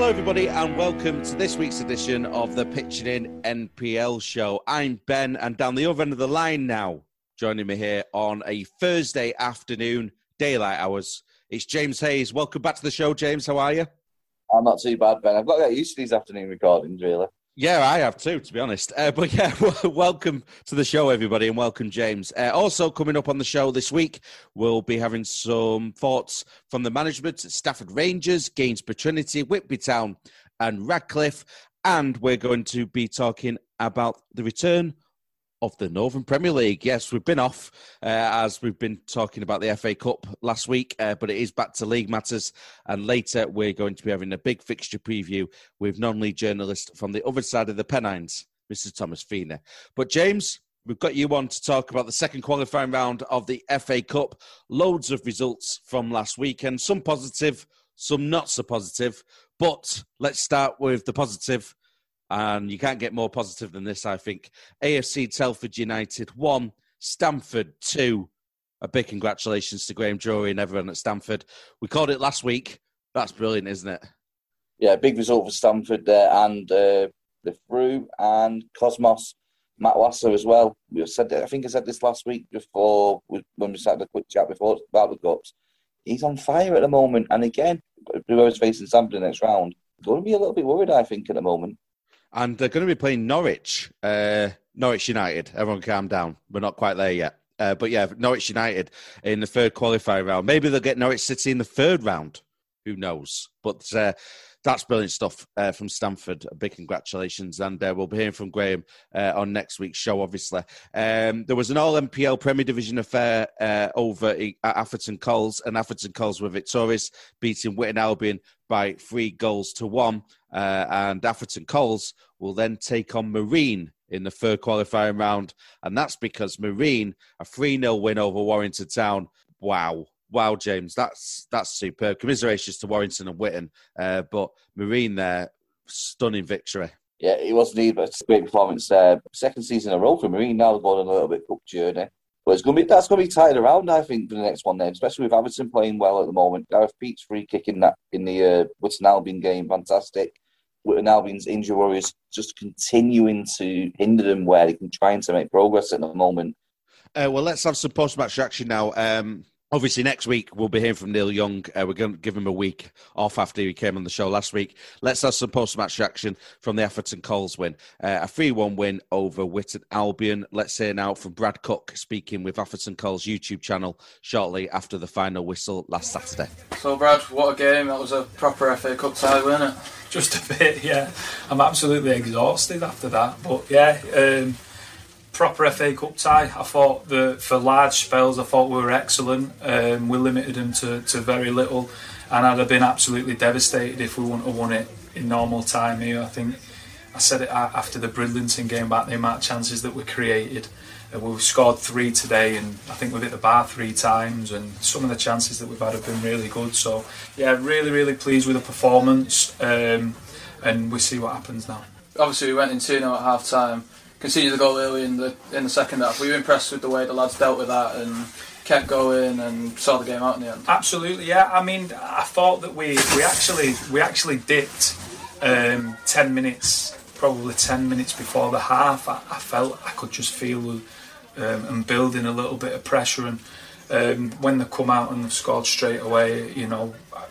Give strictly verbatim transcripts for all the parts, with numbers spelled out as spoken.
Hello, everybody, and welcome to this week's edition of the Pitching In N P L show. I'm Ben, and down the other end of the line now, joining me here on a Thursday afternoon, daylight hours, it's James Hayes. Welcome back to the show, James. How are you? I'm not too bad, Ben. I've got to get used to these afternoon recordings, really. Yeah, I have too, to be honest. Uh, but yeah, welcome to the show, everybody, and welcome, James. Uh, also coming up on the show this week, we'll be having some thoughts from the management at Stafford Rangers, Gainsborough Trinity, Whitby Town and Radcliffe. And we're going to be talking about the return of the Northern Premier League. Yes, we've been off uh, as we've been talking about the F A Cup last week, uh, but it is back to league matters. And later we're going to be having a big fixture preview with non-league journalist from the other side of the Pennines, Mister Thomas Feener. But James, we've got you on to talk about the second qualifying round of the F A Cup. Loads of results from last weekend, some positive, some not so positive. But let's start with the positive. And you can't get more positive than this, I think. A F C Telford United one, Stamford two. A big congratulations to Graham Drury and everyone at Stamford. We called it last week. That's brilliant, isn't it? Yeah, big result for Stamford there and uh, the Fru and Cosmos, Matt Lasser as well. We said I think I said this last week before when we started a quick chat before about the Cups. He's on fire at the moment, and again, whoever's facing Stamford in the next round, going to be a little bit worried, I think, at the moment. And they're going to be playing Norwich, uh, Norwich United. Everyone calm down. We're not quite there yet. Uh, but yeah, Norwich United in the third qualifying round. Maybe they'll get Norwich City in the third round. Who knows? But uh, that's brilliant stuff uh, from Stamford. A big congratulations. And uh, we'll be hearing from Graham uh, on next week's show, obviously. Um, there was an all-M P L Premier Division affair uh, over at Atherton Coles, and Atherton Coles were victorious, beating Witton Albion by three goals to one. Uh, and Atherton Coles will then take on Marine in the third qualifying round. And that's because Marine, a three nil win over Warrington Town. Wow. Wow, James, that's that's superb. Commiserations to Warrington and Witton. Uh, but Marine there, stunning victory. Yeah, it was needed, but it's a great performance there. Second season in a row for Marine, now going on a little bit cup journey. But it's going to be that's going to be tied around, I think, for the next one then, especially with Atherton playing well at the moment. Gareth Pete's free kick in that in the uh, Witton Albion game, fantastic. Witton Albion's injury worries just continuing to hinder them where they can try to make progress at the moment. Uh, well, let's have some post-match reaction now. Um, obviously, next week we'll be hearing from Neil Young. Uh, we're going to give him a week off after he came on the show last week. Let's have some post-match reaction from the Atherton Coles win. Uh, a three one win over Witton Albion. Let's hear now from Brad Cook speaking with Atherton Coles' YouTube channel shortly after the final whistle last Saturday. So, Brad, what a game. That was a proper F A Cup tie, wasn't it? Just a bit, yeah. I'm absolutely exhausted after that. But, yeah, um, proper F A Cup tie. I thought that for large spells, I thought we were excellent. Um, we limited them to, to very little. And I'd have been absolutely devastated if we wouldn't have won it in normal time here. I think I said it after the Bridlington game about the amount of chances that we created. Uh, we've scored three today, and I think we've hit the bar three times, and some of the chances that we've had have been really good. So, yeah, really, really pleased with the performance, um, and we'll see what happens now. Obviously, we went in two nil at half-time, conceded the goal early in the in the second half. Were you impressed with the way the lads dealt with that and kept going and saw the game out in the end? Absolutely, yeah. I mean, I thought that we, we actually we actually dipped um, ten minutes, probably ten minutes before the half. I, I felt I could just feel um, and building a little bit of pressure, and um, when they come out and they've scored straight away, you know,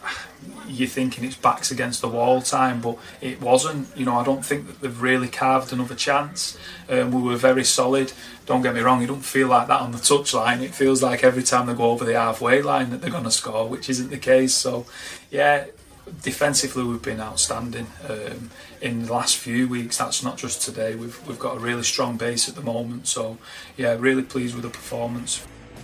you're thinking it's backs against the wall time, but it wasn't. You know, I don't think that they've really carved another chance. Um, we were very solid. Don't get me wrong, you don't feel like that on the touchline. It feels like every time they go over the halfway line that they're going to score, which isn't the case. So, yeah, defensively we've been outstanding um, in the last few weeks. That's not just today. We've we've got a really strong base at the moment. So, yeah, really pleased with the performance.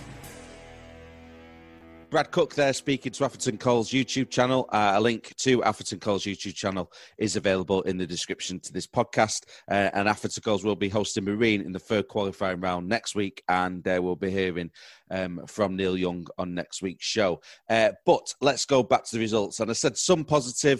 Brad Cook there speaking to Atherton Coles' YouTube channel. Uh, a link to Atherton Coles' YouTube channel is available in the description to this podcast. Uh, and Atherton Coles will be hosting Marine in the third qualifying round next week, and uh, we'll be hearing um, from Neil Young on next week's show. Uh, but let's go back to the results. And I said some positive,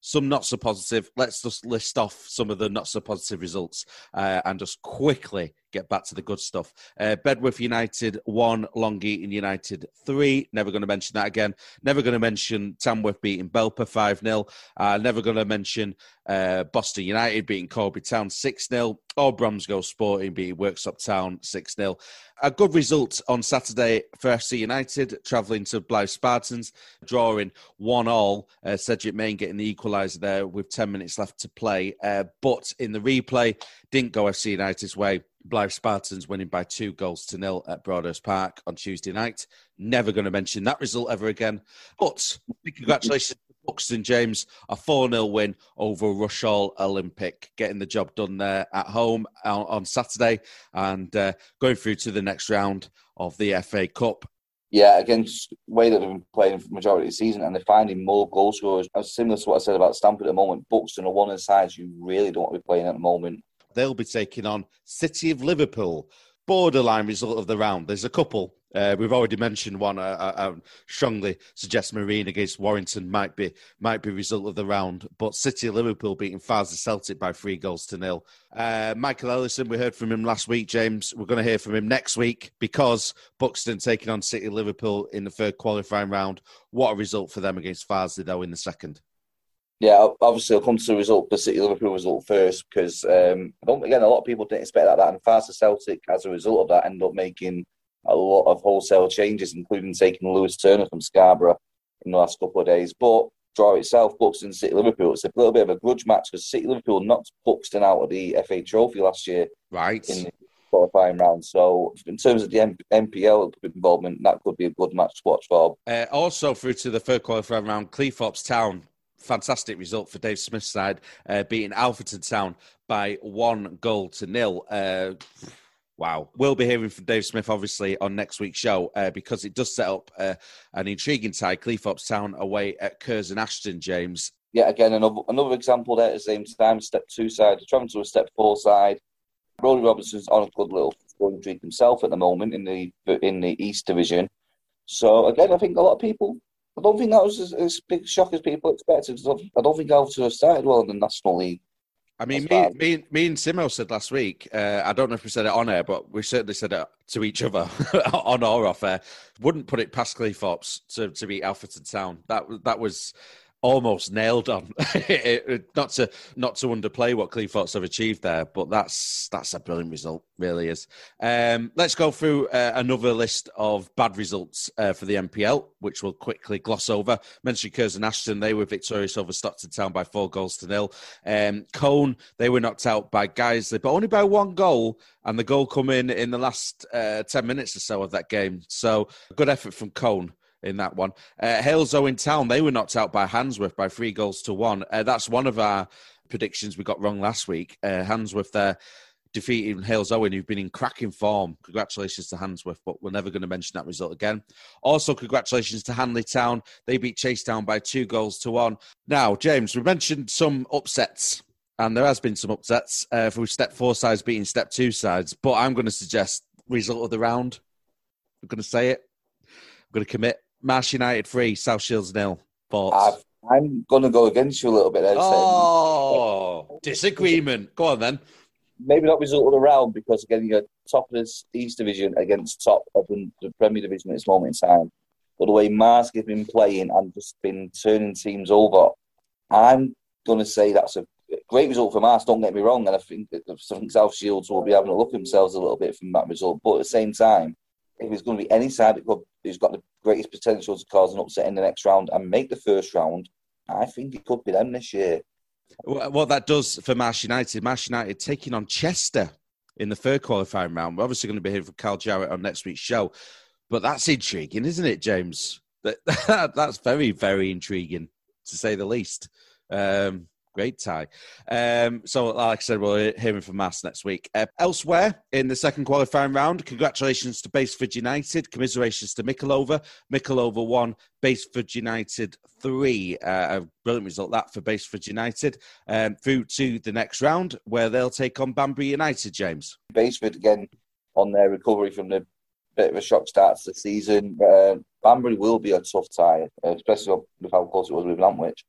some not so positive. Let's just list off some of the not so positive results uh, and just quickly get back to the good stuff. Uh, Bedworth United one, Long Eaton United three. Never going to mention that again. Never going to mention Tamworth beating Belper five nil. Uh, never going to mention uh, Boston United beating Corby Town six nil. Or Bromsgrove Sporting beating Worksop Town six nil. A good result on Saturday for F C United, travelling to Blythe Spartans, drawing one all. Uh, Cedric Main getting the equaliser there with ten minutes left to play. Uh, but in the replay, didn't go F C United's way. Blythe Spartans winning by two goals to nil at Broadhurst Park on Tuesday night. Never going to mention that result ever again. But congratulations to Buxton, James. A four nil win over Rushall Olympic, getting the job done there at home on, on Saturday and uh, going through to the next round of the F A Cup. Yeah, against the way that they've been playing for the majority of the season, and they're finding more goal scorers. Similar to what I said about Stamford at the moment, Buxton are one of the sides you really don't want to be playing at the moment. They'll be taking on City of Liverpool. Borderline result of the round. There's a couple. Uh, we've already mentioned one. I, I, I strongly suggest Marine against Warrington might be might be result of the round. But City of Liverpool beating Farsley Celtic by three goals to nil. Uh, Michael Ellison, we heard from him last week, James. We're going to hear from him next week because Buxton taking on City of Liverpool in the third qualifying round. What a result for them against Farsley, though, in the second. Yeah, obviously, I'll come to the result, the City Liverpool result first, because um, I don't. Again, a lot of people didn't expect that. that and Farsley Celtic, as a result of that, ended up making a lot of wholesale changes, including taking Lewis Turner from Scarborough in the last couple of days. But draw itself, Buxton City Liverpool, it's a little bit of a grudge match because City Liverpool knocked Buxton out of the F A Trophy last year, right, in the qualifying round. So, in terms of the M P L involvement, that could be a good match to watch for. Uh, also, through to the third qualifying round, Cleethorpes Town. Fantastic result for Dave Smith's side, uh, beating Alfreton Town by one goal to nil. Uh, wow. We'll be hearing from Dave Smith, obviously, on next week's show uh, because it does set up uh, an intriguing tie. Cleethorpes Town away at Curzon Ashton, James. Yeah, again, another, another example there at the same time, step two side, travelling to a step four side. Brody Robinson's on a good little scoring streak himself at the moment in the in the East Division. So, again, I think a lot of people... I don't think that was as, as big a shock as people expected. I don't think Alfreton have started well in the National League. I mean, me, me, me and Simo said last week, uh, I don't know if we said it on air, but we certainly said it to each other on or off air. Wouldn't put it past Cleethorpes to, to beat Alfreton Town. That, that was almost nailed on. it, it, not to not to underplay what Cleethorpes have achieved there, but that's that's a brilliant result, really is. Um, let's go through uh, another list of bad results uh, for the M P L, which we'll quickly gloss over. Mentioned Curzon Ashton, they were victorious over Stockton Town by four goals to nil. Um, Cone, they were knocked out by Guiseley, but only by one goal, and the goal come in in the last uh, ten minutes or so of that game. So good effort from Cone in that one. Uh, Halesoe in Town, they were knocked out by Handsworth by three goals to one. Uh, that's one of our predictions we got wrong last week. Uh, Handsworth there defeating Halesoe, who've been in cracking form. Congratulations to Handsworth, but we're never going to mention that result again. Also, congratulations to Hanley Town. They beat Chase Town by two goals to one. Now, James, we mentioned some upsets, and there has been some upsets uh, for step four sides beating step two sides, but I'm going to suggest result of the round. I'm going to say it. I'm going to commit. Marsh United three, South Shields nil. Thoughts? I've, I'm going to go against you a little bit there. Oh, saying, disagreement. Go on then. Maybe not result of the round because, again, you're top of the East Division against top of the Premier Division at this moment in time. But the way Marsk have been playing and just been turning teams over, I'm going to say that's a great result for Marsk, don't get me wrong. And I think, I think South Shields will be having a look at themselves a little bit from that result. But at the same time, if there's going to be any side that could, who's got the greatest potential to cause an upset in the next round and make the first round, I think it could be them this year. What that does for Marsh United, Marsh United taking on Chester in the third qualifying round. We're obviously going to be hearing from Carl Jarrett on next week's show, but that's intriguing, isn't it, James? That, that's very, very intriguing, to say the least. Um, Great tie. Um, so, like I said, we're hearing from Mass next week. Uh, elsewhere in the second qualifying round, congratulations to Baseford United. Commiserations to Michelova. Michelova one, Baseford United three. Uh, a brilliant result that for Baseford United. Um, through to the next round, where they'll take on Banbury United, James. Baseford, again, on their recovery from the bit of a shock start to the season. Uh, Banbury will be a tough tie, especially with how close it was with Lantwich.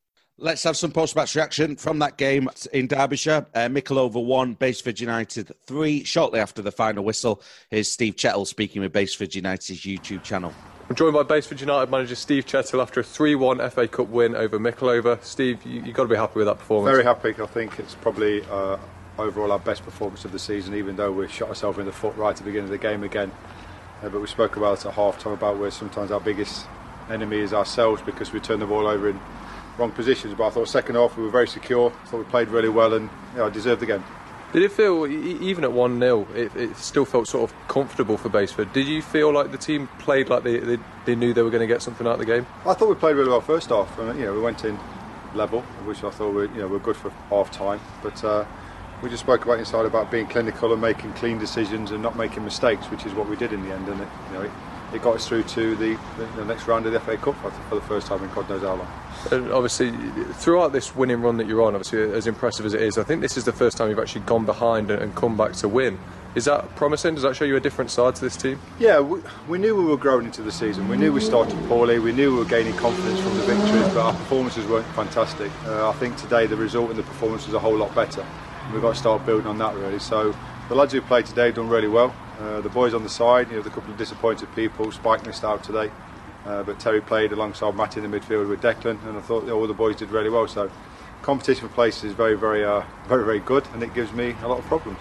Let's have some post-match reaction from that game in Derbyshire. Uh, Mickleover one, Baseford United three. Shortly after the final whistle, here's Steve Chettle speaking with Baseford United's YouTube channel. I'm joined by Baseford United manager Steve Chettle after a three one F A Cup win over Mickleover. Steve, you, you've got to be happy with that performance. Very happy. I think it's probably uh, overall our best performance of the season, even though we shot ourselves in the foot right at the beginning of the game again. Uh, but we spoke about it at half-time about where sometimes our biggest enemy is ourselves because we turn the ball over in wrong positions. But I thought second half we were very secure. I thought we played really well and you know, deserved the game. Did it feel, even at one nil, it, it still felt sort of comfortable for Baseford? Did you feel like the team played like they, they, they knew they were going to get something out of the game? I thought we played really well first half. And, you know, we went in level, which I thought we, you know, were good for half time. But uh, we just spoke about inside about being clinical and making clean decisions and not making mistakes, which is what we did in the end. And it, you know, it, it got us through to the, the, the next round of the F A Cup for the first time in God knows how long. And obviously, throughout this winning run that you're on, obviously as impressive as it is, I think this is the first time you've actually gone behind and come back to win. Is that promising? Does that show you a different side to this team? Yeah, we, we knew we were growing into the season. We knew we started poorly. We knew we were gaining confidence from the victories, but our performances weren't fantastic. Uh, I think today the result and the performance was a whole lot better. We've got to start building on that really. So the lads who played today have done really well. Uh, the boys on the side, you know, the couple of disappointed people. Spike missed out today. Uh, but Terry played alongside Matty in the midfield with Declan, and I thought you know, all the boys did really well. So, competition for places is very, very, uh, very, very good, and it gives me a lot of problems.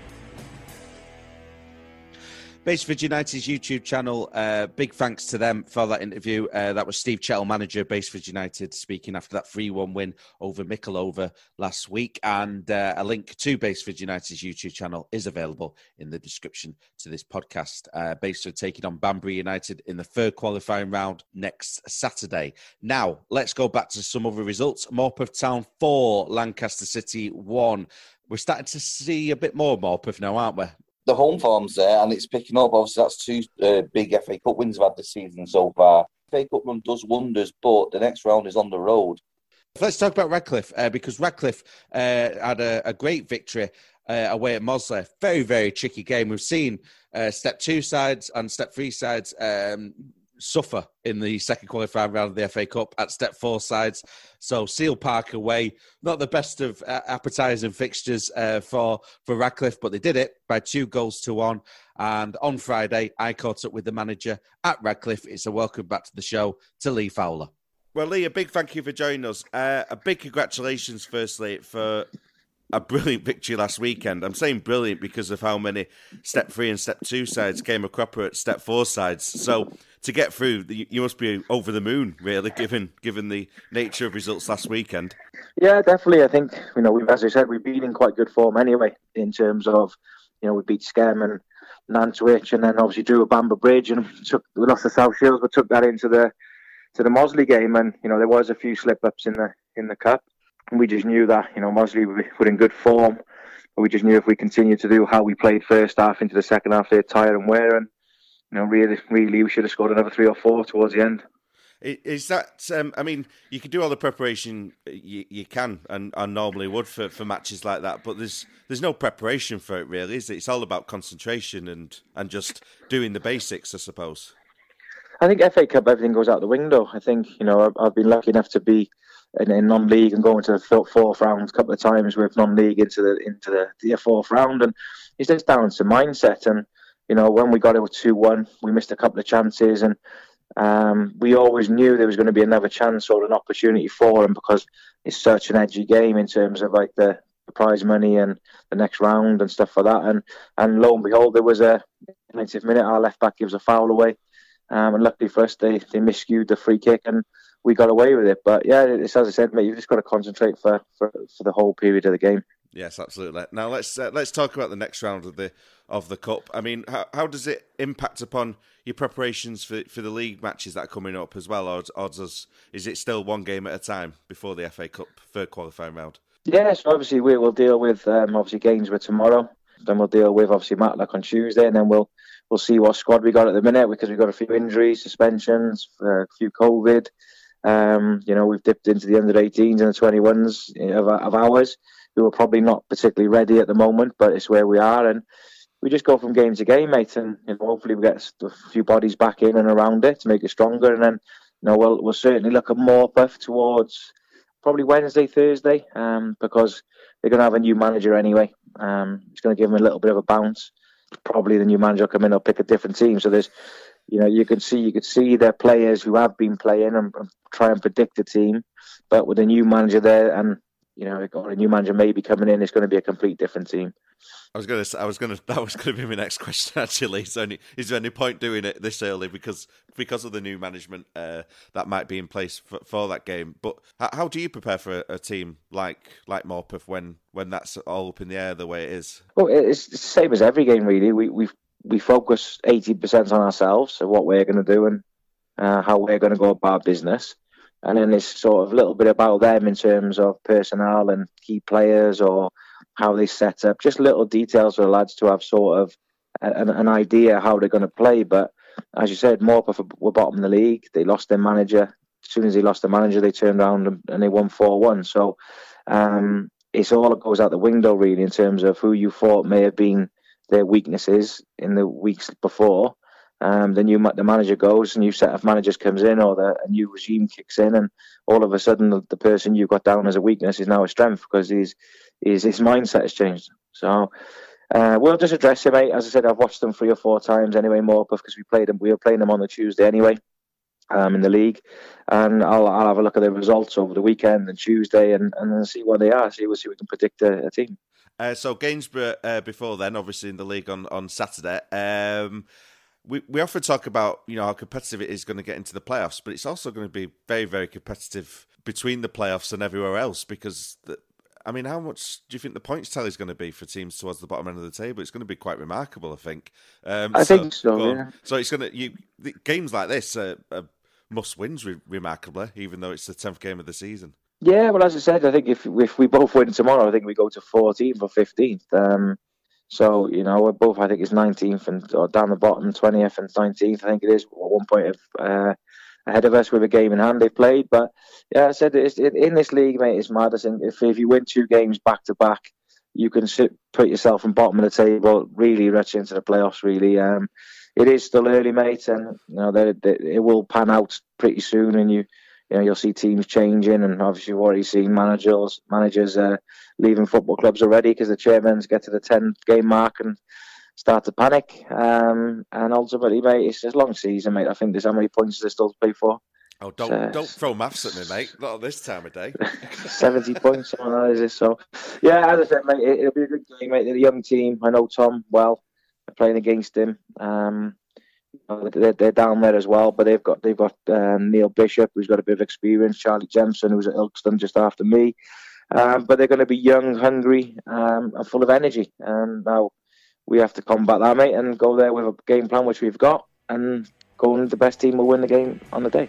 Baseford United's YouTube channel, uh, big thanks to them for that interview. Uh, that was Steve Chettle, manager of Baseford United, speaking after that three one win over Mickleover last week. And uh, a link to Baseford United's YouTube channel is available in the description to this podcast. Uh, Baseford taking on Banbury United in the third qualifying round next Saturday. Now, let's go back to some other results. Morpeth Town four, Lancaster City one. We're starting to see a bit more Morpeth now, aren't we? The home form's there and it's picking up. Obviously, that's two uh, big F A Cup wins we've had this season so far. F A Cup run does wonders, but the next round is on the road. Let's talk about Radcliffe, uh, because Radcliffe uh, had a, a great victory uh, away at Mosley. Very, very tricky game. We've seen uh, step two sides and step three sides um, suffer in the second qualifying round of the F A Cup at step four sides. So Seal Park away, not the best of uh, appetising fixtures uh, for, for Radcliffe, but they did it by two goals to one. And on Friday, I caught up with the manager at Radcliffe. It's a welcome back to the show to Lee Fowler. Well, Lee, a big thank you for joining us. Uh, a big congratulations, firstly, for a brilliant victory last weekend. I'm saying brilliant because of how many step three and step two sides came a cropper at step four sides. So to get through, you must be over the moon, really, given given the nature of results last weekend. Yeah, definitely. I think, you know, we've, as I said, we've been in quite good form anyway, in terms of, you know, we beat Skem and Nantwich, and then obviously drew a Bamber Bridge, and took we lost the South Shields, but took that into the to the Mosley game, and you know there was a few slip ups in the in the cup, and we just knew that you know Mosley were in good form, but we just knew if we continued to do how we played first half into the second half, they'd tire and wear, and you know really really we should have scored another three or four towards the end. Is that, um, I mean, you can do all the preparation you, you can and, and normally would for, for matches like that, but there's there's no preparation for it really, is it? It's all about concentration and, and just doing the basics, I suppose. I think F A Cup, everything goes out the window. I think, you know, I've, I've been lucky enough to be in, in non-league and go into the fourth round a couple of times with non-league into the into the, the fourth round, and it's just down to mindset. And, you know, when we got it with two one, we missed a couple of chances, and Um, we always knew there was going to be another chance or an opportunity for him because it's such an edgy game in terms of like the, the prize money and the next round and stuff like that. And and lo and behold, there was a ninetieth minute, our left back gives a foul away, um, and luckily for us, they they miscued the free kick and we got away with it. But yeah, it's as I said, mate, you've just got to concentrate for, for, for the whole period of the game. Yes, absolutely. Now let's uh, let's talk about the next round of the of the cup. I mean, how how does it impact upon your preparations for for the league matches that are coming up as well, or, or does, is it still one game at a time before the F A Cup third qualifying round? Yeah, so obviously we will deal with um, obviously Gainsborough tomorrow. Then we'll deal with obviously Matlock on Tuesday, and then we'll we'll see what squad we got at the minute because we've got a few injuries, suspensions, uh, a few COVID. Um, you know, we've dipped into the under eighteens and the twenty-ones of, of ours, who are probably not particularly ready at the moment, but it's where we are, and we just go from game to game, mate, and you know, hopefully we get a few bodies back in and around it to make it stronger, and then you know we'll we'll certainly look at Morpeth towards probably Wednesday, Thursday, um, because they're going to have a new manager anyway. Um, it's going to give them a little bit of a bounce. Probably the new manager will come in, will pick a different team. So there's, you know, you can see you could see their players who have been playing and, and try and predict the team, but with a new manager there, and you know, a new manager maybe coming in, it's going to be a complete different team. I was going to, I was going to, that was going to be my next question. Actually, is there any, is there any point doing it this early because because of the new management uh, that might be in place for, for that game? But how, how do you prepare for a, a team like like Morpeth when when that's all up in the air the way it is? Well, it's the same as every game, really. We we we focus eighty percent on ourselves, so what we're going to do and uh, how we're going to go about business. And then it's sort of a little bit about them in terms of personnel and key players or how they set up, just little details for the lads to have sort of an, an idea how they're going to play. But as you said, Morpeth were bottom of the league. They lost their manager. As soon as they lost their manager, they turned around and, and they won four one. So um, it's all that goes out the window, really, in terms of who you thought may have been their weaknesses in the weeks before. Um, the new the manager goes, a new set of managers comes in, or the, a new regime kicks in, and all of a sudden the, the person you got down as a weakness is now a strength because his his, his mindset has changed. So uh, we'll just address it, mate. As I said, I've watched them three or four times anyway, Morpeth, because we played them. We were playing them on the Tuesday anyway, um, in the league, and I'll I'll have a look at the results over the weekend and Tuesday, and and then see what they are. See, we'll see if we can predict a, a team. Uh, so Gainsborough uh, before then, obviously in the league on on Saturday. Um, We we often talk about, you know, how competitive it is going to get into the playoffs, but it's also going to be very, very competitive between the playoffs and everywhere else because, the, I mean, how much do you think the points tally is going to be for teams towards the bottom end of the table? It's going to be quite remarkable, I think. Um, I so, think so, yeah. So it's going to, you, games like this are, are must-wins re- remarkably, even though it's the tenth game of the season. Yeah, well, as I said, I think if if we both win tomorrow, I think we go to fourteenth or fifteenth. Um, So, you know, we're both, I think it's nineteenth and or down the bottom, twentieth and nineteenth, I think it is, one point of, uh, ahead of us with a game in hand they've played. But, yeah, I said, it's, it, in this league, mate, it's mad. I think if, if you win two games back-to-back, you can sit, put yourself in bottom of the table, really rush into the playoffs, really. Um, it is still early, mate, and, you know, they, they, it will pan out pretty soon, and you... You know, you'll see teams changing, and obviously you've already seen managers managers uh, leaving football clubs already because the chairmans get to the ten-game mark and start to panic. Um, and ultimately, mate, it's a long season, mate. I think there's how many points there's still to play for. Oh, don't so, don't throw maths at me, mate. Not at this time of day. seventy points, something like that, is it? So, yeah, as I said, mate, it, it'll be a good game, mate. They're a young team. I know Tom well. I'm playing against him. Um, They're, they're down there as well, but they've got they've got um, Neil Bishop, who's got a bit of experience, Charlie Jemson, who's at Ilkeston just after me. Um, but they're going to be young, hungry, um, and full of energy. And now we have to combat that, mate, and go there with a game plan which we've got, and go on, the best team will win the game on the day.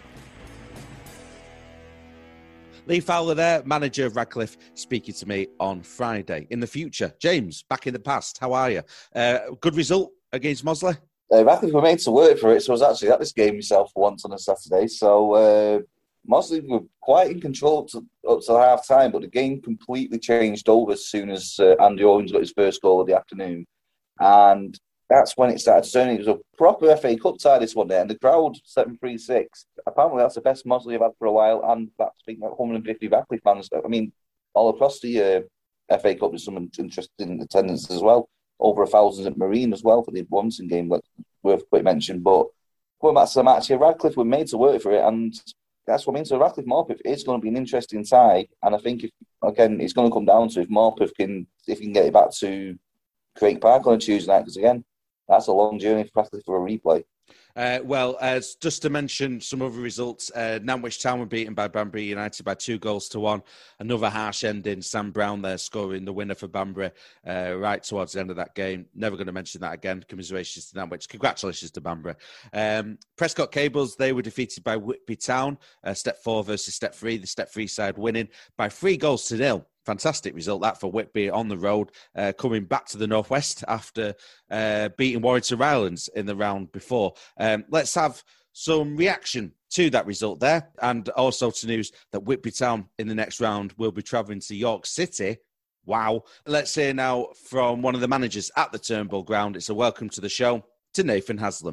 Lee Fowler there, manager of Radcliffe, speaking to me on Friday. In the future, James, back in the past, how are you? Uh, good result against Mosley? Uh, Radcliffe were made to work for it, so I was actually at this game myself for once on a Saturday. So uh, Mosley were quite in control up to, up to half time, but the game completely changed over as soon as uh, Andy Owens got his first goal of the afternoon. And that's when it started turning. It was a proper F A Cup tie this one day, and the crowd, seven three six. Apparently that's the best Mosley have had for a while, and that's speaking of one hundred fifty Radcliffe fans. I mean, all across the uh, F A Cup, there's some interesting attendance as well. Over a thousand at Marine as well for the Warrington game, like, worth a quick mention. But going back to the match here, Radcliffe were made to work for it, and that's what I mean. So Radcliffe Morpeth is going to be an interesting tie, and I think if again it's going to come down to if Morpeth can if he can get it back to Craig Park on a Tuesday night, because again that's a long journey for Radcliffe for a replay. Uh, well, uh, just to mention some other results, uh, Nantwich Town were beaten by Banbury United by two goals to one. Another harsh ending, Sam Brown there scoring the winner for Banbury uh, right towards the end of that game. Never going to mention that again. Commiserations to Nantwich. Congratulations to Banbury. Um, Prescott Cables, they were defeated by Whitby Town. Uh, step four versus step three. The step three side winning by three goals to nil. Fantastic result that for Whitby on the road, uh, coming back to the Northwest after uh, beating Warrington Rylands in the round before. Um, let's have some reaction to that result there, and also to news that Whitby Town in the next round will be travelling to York City. Wow. Let's hear now from one of the managers at the Turnbull Ground. It's a welcome to the show to Nathan Haslam.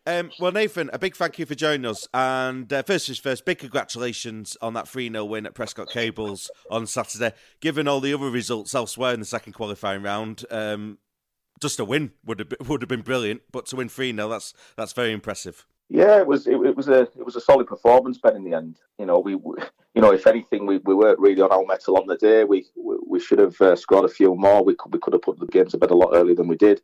Um, well, Nathan, a big thank you for joining us. And uh, first things first, big congratulations on that three nil win at Prescott Cables on Saturday. Given all the other results elsewhere in the second qualifying round, um, just a win would have been, would have been brilliant. But to win three nil, that's that's very impressive. Yeah, it was it, it was a it was a solid performance, Ben. In the end, you know, we, we you know, if anything, we, we weren't really on our mettle on the day. We we, we should have uh, scored a few more. We could we could have put the games to bed a lot earlier than we did.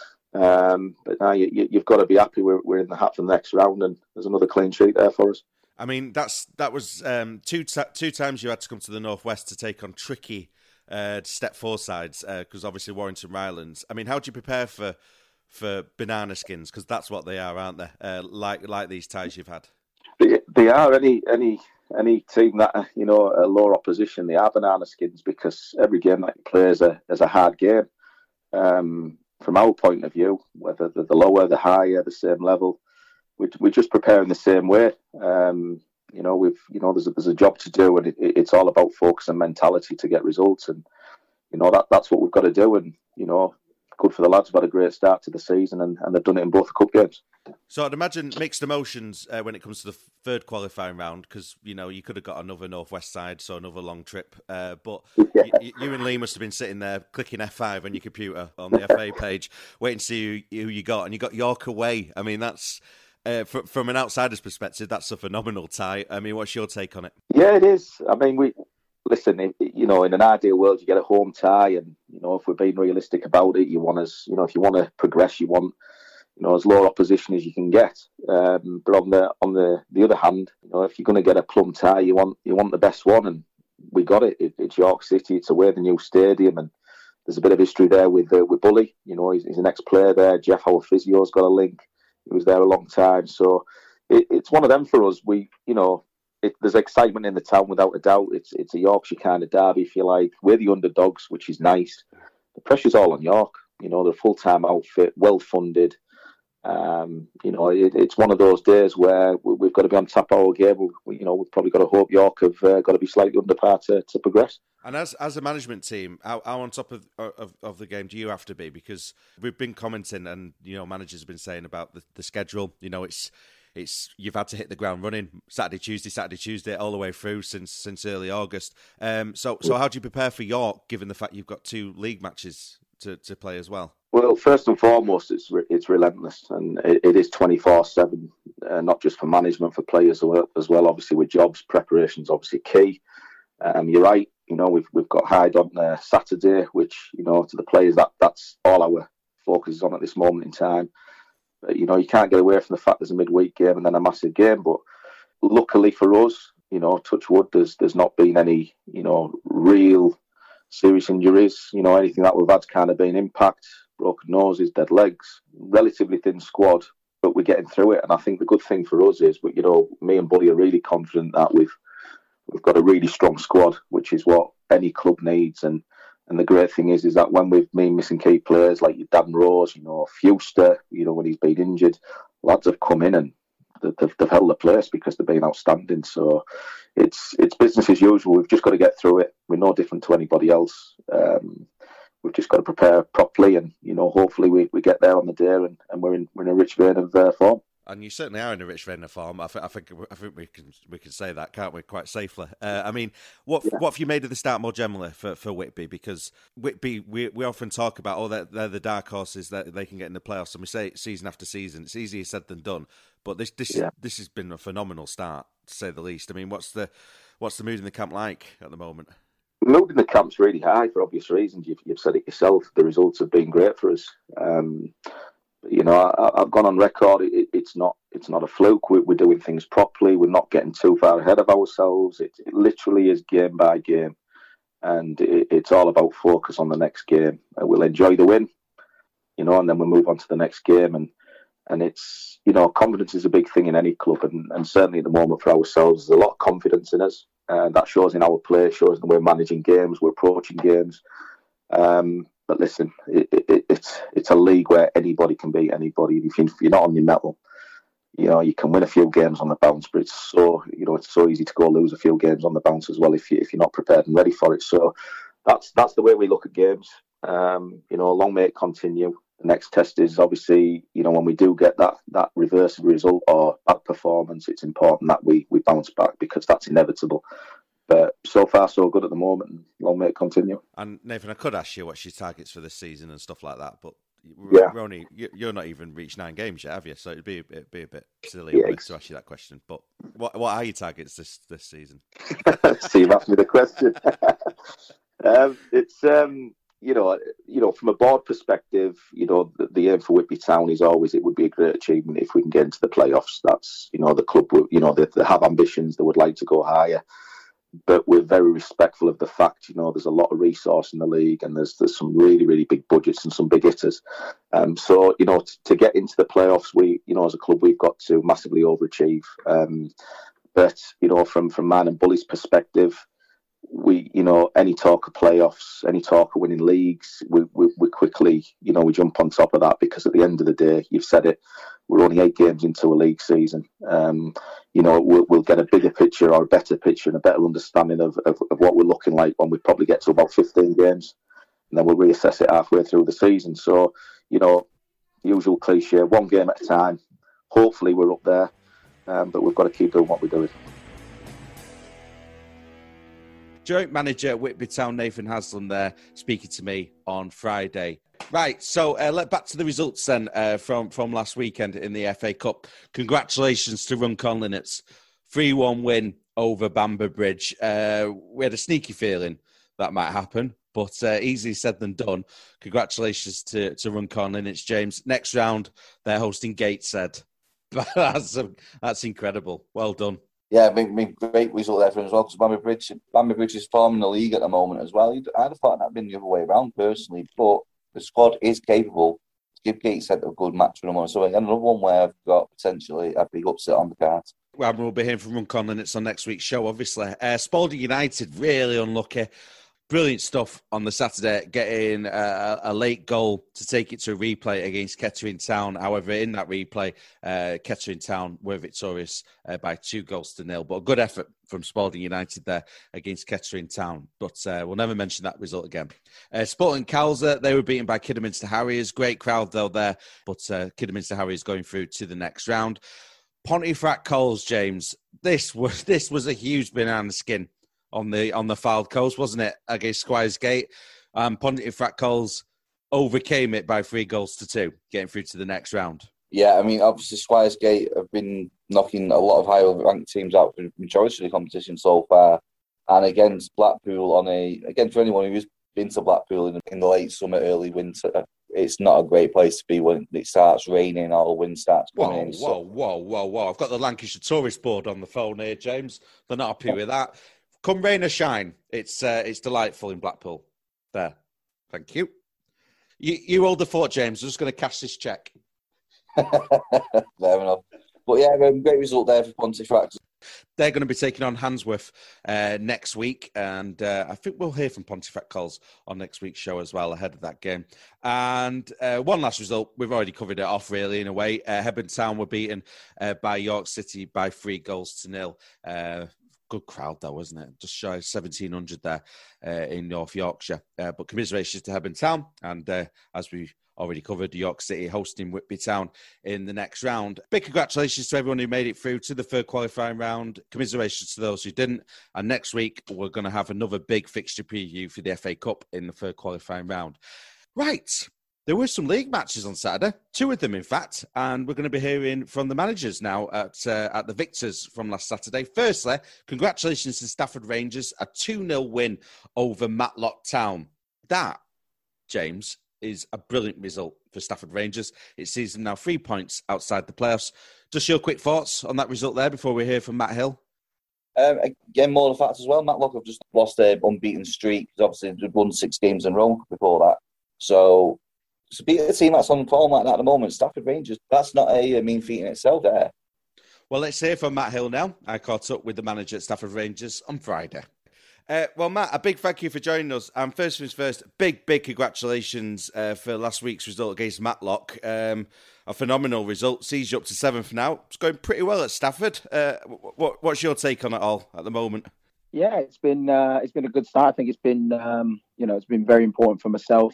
Um, but now you, you, you've got to be happy we're, we're in the hat for the next round, and there's another clean sheet there for us. I mean, that's that was um, two ta- two times you had to come to the Northwest to take on tricky uh, step four sides because uh, obviously Warrington Rylands. I mean, how do you prepare for for banana skins? Because that's what they are, aren't they? Uh, like like these ties you've had. They, they are any any any team that you know a lower opposition. They are banana skins because every game that you play is a is a hard game. Um, From our point of view, whether the, the lower, the higher, the same level, we, we're just preparing the same way. Um, you know, we've you know there's a, there's a job to do, and it, it's all about focus and mentality to get results. And you know that that's what we've got to do. And you know, good for the lads. We've had a great start to the season, and, and they've done it in both the cup games. So I'd imagine mixed emotions uh, when it comes to the third qualifying round, because you know you could have got another Northwest side, so another long trip. Uh, but yeah. you, you and Lee must have been sitting there clicking F five on your computer on the F A page, waiting to see who, who you got, and you got York away. I mean, that's uh, fr- from an outsider's perspective, that's a phenomenal tie. I mean, what's your take on it? Yeah, it is. I mean, we listen. It, you know, in an ideal world, you get a home tie, and you know, if we're being realistic about it, you want us. You know, if you want to progress, you want. You know, as low opposition as you can get. Um, but on the on the, the other hand, you know, if you're going to get a plum tie, you want you want the best one, and we got it. it it's York City. It's away the new stadium, and there's a bit of history there with uh, with Bully. You know, he's, he's an ex-player there. Jeff, our physio's got a link. He was there a long time, so it, it's one of them for us. We, you know, it, there's excitement in the town without a doubt. It's it's a Yorkshire kind of derby, if you like. We're the underdogs, which is nice. The pressure's all on York. You know, they're a full-time outfit, well funded. Um, you know, it, it's one of those days where we've got to be on top of our game. We, you know, we've probably got to hope York have uh, got to be slightly under par to, to progress. And as as a management team, how, how on top of, of of the game do you have to be? Because we've been commenting, and you know, managers have been saying about the, the schedule. You know, it's it's you've had to hit the ground running Saturday, Tuesday, Saturday, Tuesday, all the way through since since early August. Um, so so how do you prepare for York, given the fact you've got two league matches to, to play as well? Well, first and foremost, it's re- it's relentless, and it, it is twenty-four seven, uh, not just for management, for players as well. Obviously, with jobs, preparation's obviously key. Um, you're right. You know, we've we've got Hyde on uh, Saturday, which you know to the players that that's all our focus is on at this moment in time. But, you know, you can't get away from the fact there's a midweek game and then a massive game. But luckily for us, you know, touch wood, there's there's not been any you know real serious injuries. You know, anything that we've had's kind of been impact. Broken noses, dead legs, relatively thin squad, but we're getting through it. And I think the good thing for us is, you know, me and Bully are really confident that we've we've got a really strong squad, which is what any club needs. And and the great thing is, is that when we've been missing key players like Dan Rose, you know, Fuster, you know, when he's been injured, lads have come in and they've, they've held the place because they've been outstanding. So it's it's business as usual. We've just got to get through it. We're no different to anybody else. Um, We've just got to prepare properly, and you know, hopefully we, we get there on the day, and, and we're in we're in a rich vein of uh, form. And you certainly are in a rich vein of form. I, th- I think I think we can we can say that, can't we? Quite safely. Uh, I mean, what yeah. what have you made of the start more generally for, for Whitby? Because Whitby, we we often talk about, oh, they're, they're the dark horses that they can get in the playoffs, and we say it season after season. It's easier said than done. But this this yeah. this has been a phenomenal start, to say the least. I mean, what's the what's the mood in the camp like at the moment? The mood in the camp's really high for obvious reasons. You've, you've said it yourself. The results have been great for us. Um, you know, I, I've gone on record. It, it's not it's not a fluke. We're, we're doing things properly. We're not getting too far ahead of ourselves. It, it literally is game by game, and it, it's all about focus on the next game. Uh, we'll enjoy the win, you know, and then we'll move on to the next game. And and it's, you know, confidence is a big thing in any club, and, and certainly at the moment for ourselves, there's a lot of confidence in us. Uh, that shows in our play, shows that we're managing games, we're approaching games. Um, but listen, it, it, it's it's a league where anybody can beat anybody. If, you, if you're not on your mettle, you know, you can win a few games on the bounce, but it's so, you know, it's so easy to go lose a few games on the bounce as well if you if you're not prepared and ready for it. So that's that's the way we look at games. Um, you know, long may it continue. The next test is obviously, you know, when we do get that that reverse result or bad performance, it's important that we, we bounce back because that's inevitable. But so far, so good at the moment, and long may it continue. And Nathan, I could ask you what's your targets for this season and stuff like that, but yeah. we're only, you're not even reached nine games yet, have you? So it'd be, it'd be a bit silly yeah, to ask you that question. But what what are your targets this, this season? See, you've asked me the question. um, it's... Um, You know, you know, from a board perspective, you know, the, the aim for Whitby Town is always it would be a great achievement if we can get into the playoffs. That's, you know, the club, you know, they, they have ambitions, they would like to go higher, but we're very respectful of the fact, you know, there's a lot of resource in the league and there's there's some really, really big budgets and some big hitters. Um, so, you know, t- to get into the playoffs, we, you know, as a club, we've got to massively overachieve. Um, but, you know, from, from Man and Bully's perspective, we, you know, any talk of playoffs, any talk of winning leagues, we, we, we quickly, you know, we jump on top of that because at the end of the day, you've said it, we're only eight games into a league season. Um, you know, we'll, we'll get a bigger picture or a better picture and a better understanding of, of, of what we're looking like when we probably get to about fifteen games, and then we'll reassess it halfway through the season. So, you know, usual cliche, one game at a time. Hopefully we're up there, um, but we've got to keep doing what we're doing. Joint manager at Whitby Town, Nathan Haslam, there speaking to me on Friday. Right, so uh, let back to the results then uh, from, from last weekend in the F A Cup. Congratulations to Runcorn Linnets. three one win over Bamber Bridge. Uh, we had a sneaky feeling that might happen, but uh, easier said than done. Congratulations to, to Runcorn Linnets, James. Next round, they're hosting Gateshead. that's, um, that's incredible. Well done. Yeah, I mean, I mean, great result there for him as well, because Bamber Bridge, Bamber Bridge is forming the league at the moment as well. I'd have thought that'd been the other way around personally, but the squad is capable to give Gateshead a good match for them. So another one where I've got potentially a big upset on the cards. Well, we'll be hearing from Runcorn Linnets on next week's show, obviously. Uh, Spalding United, really unlucky. Brilliant stuff on the Saturday, getting a, a late goal to take it to a replay against Kettering Town. However, in that replay, uh, Kettering Town were victorious uh, by two goals to nil. But a good effort from Spalding United there against Kettering Town. But uh, we'll never mention that result again. Uh, Sporting Calza, they were beaten by Kidderminster Harriers. Great crowd, though, there. But uh, Kidderminster Harriers going through to the next round. Pontefract Coles, James. This was this was a huge banana skin on the on the Fylde Coast, wasn't it, against Squires Gate? Um, Pontefract Coles overcame it by three goals to two, getting through to the next round. Yeah, I mean, obviously Squires Gate have been knocking a lot of higher ranked teams out for the majority of the competition so far. And against Blackpool on a, again, for anyone who's been to Blackpool in, in the late summer, early winter, it's not a great place to be when it starts raining or the wind starts coming whoa, in. Whoa, So, whoa, whoa, whoa. I've got the Lancashire Tourist Board on the phone here, James. They're not happy with that. Come rain or shine, it's uh, it's delightful in Blackpool. There. Thank you. You, you hold the fort, James. I'm just going to cash this cheque. Fair enough. But yeah, um, great result there for Pontefract. They're going to be taking on Handsworth uh, next week, and uh, I think we'll hear from Pontefract Coles on next week's show as well, ahead of that game. And uh, one last result, we've already covered it off, really, in a way. Uh, Hebburn Town were beaten uh, by York City by three goals to nil. Uh, good crowd, though, wasn't it? Just shy of seventeen hundred there uh, in North Yorkshire. Uh, but commiserations to Hebburn Town, and uh, as we already covered, York City hosting Whitby Town in the next round. Big congratulations to everyone who made it through to the third qualifying round. Commiserations to those who didn't. And next week, we're going to have another big fixture preview for the F A Cup in the third qualifying round. Right. There were some league matches on Saturday, two of them, in fact, and we're going to be hearing from the managers now at uh, at the victors from last Saturday. Firstly, congratulations to Stafford Rangers, a two nil win over Matlock Town. That, James, is a brilliant result for Stafford Rangers. It sees them now three points outside the playoffs. Just your quick thoughts on that result there before we hear from Matt Hill. Um, again, more of the facts as well. Matlock have just lost their unbeaten streak. Obviously, they'd won six games in a row before that. So, to beat a team that's on form like that at the moment, Stafford Rangers, that's not a, a mean feat in itself there. Well, let's hear from Matt Hill now. I caught up with the manager at Stafford Rangers on Friday. Uh, well, Matt, a big thank you for joining us. And first things first, big, big congratulations uh, for last week's result against Matlock. Um, a phenomenal result. Sees you up to seventh now. It's going pretty well at Stafford. Uh, what, what's your take on it all at the moment? Yeah, it's been uh, it's been a good start. I think it's been um, you know it's been very important for myself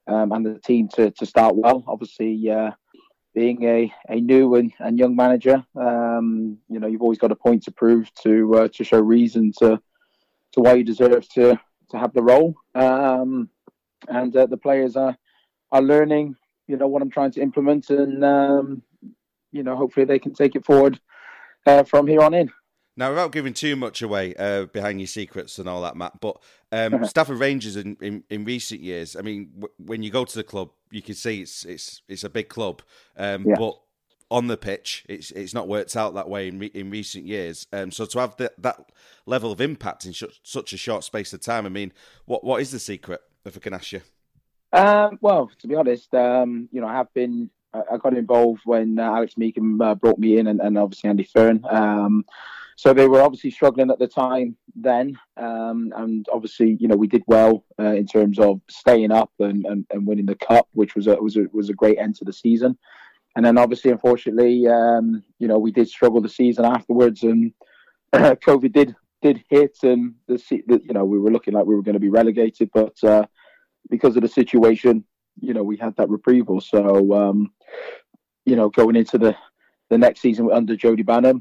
um, and the team to, to start well. Obviously, uh, being a, a new and, and young manager, um, you know, you've always got a point to prove to uh, to show reason to to why you deserve to to have the role. Um, and uh, the players are are learning, you know, what I'm trying to implement, and um, you know, hopefully they can take it forward uh, from here on in. Now, without giving too much away uh, behind your secrets and all that, Matt, but um, Stafford Rangers in, in, in recent years, I mean, w- when you go to the club, you can see it's it's it's a big club, um, yeah. but on the pitch, it's it's not worked out that way in re- in recent years. Um, so to have the, that level of impact in sh- such a short space of time, I mean, what what is the secret, if I can ask you? Um, well, to be honest, um, you know, I have been. I got involved when uh, Alex Meekham uh, brought me in, and, and obviously Andy Fern. Um, so they were obviously struggling at the time then, um, and obviously, you know, we did well uh, in terms of staying up and, and, and winning the cup, which was a, was a was a great end to the season. And then obviously, unfortunately, um, you know, we did struggle the season afterwards, and uh, COVID did did hit, and the, the you know we were looking like we were going to be relegated, but uh, because of the situation, you know, we had that reprieve. So, um, you know, going into the, the next season under Jody Banham,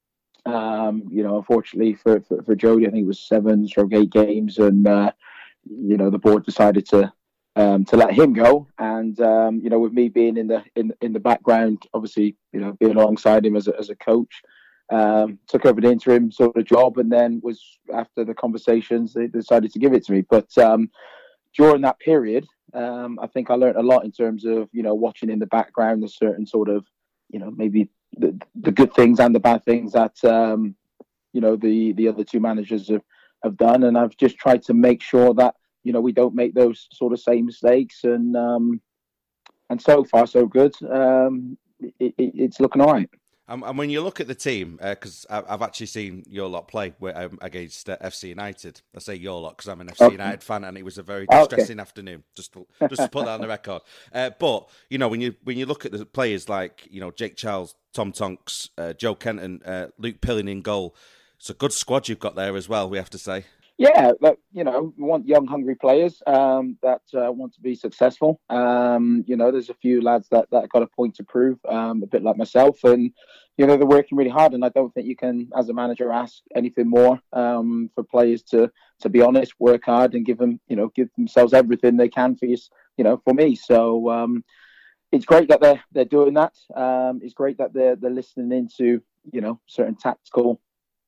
um, you know, unfortunately for, for, for Jody, I think it was seven stroke eight games. And, uh, you know, the board decided to um, to let him go. And, um, you know, with me being in the in, in the background, obviously, you know, being alongside him as a, as a coach, um, took over the interim sort of job. And then was after the conversations, they decided to give it to me. But um, during that period, Um, I think I learned a lot in terms of, you know, watching in the background the certain sort of, you know, maybe the, the good things and the bad things that, um, you know, the, the other two managers have, have done. And I've just tried to make sure that, you know, we don't make those sort of same mistakes. And um, and so far, so good. Um, it, it, it's looking all right. Um, and when you look at the team, because uh, I've actually seen your lot play um, against uh, F C United. I say your lot because I'm an F C okay. United fan, and it was a very distressing okay. afternoon. Just to, just to put that on the record. Uh, but you know, when you when you look at the players like you know Jake Charles, Tom Tonks, uh, Joe Kenton, uh, Luke Pilling in goal, it's a good squad you've got there as well. We have to say. Yeah, but, you know, we want young, hungry players um, that uh, want to be successful. Um, you know, there's a few lads that, that got a point to prove, um, a bit like myself. And, you know, they're working really hard. And I don't think you can, as a manager, ask anything more um, for players to, to be honest, work hard and give them, you know, give themselves everything they can for you, you know, for me. So um, it's great that they're, they're doing that. Um, it's great that they're, they're listening into, you know, certain tactical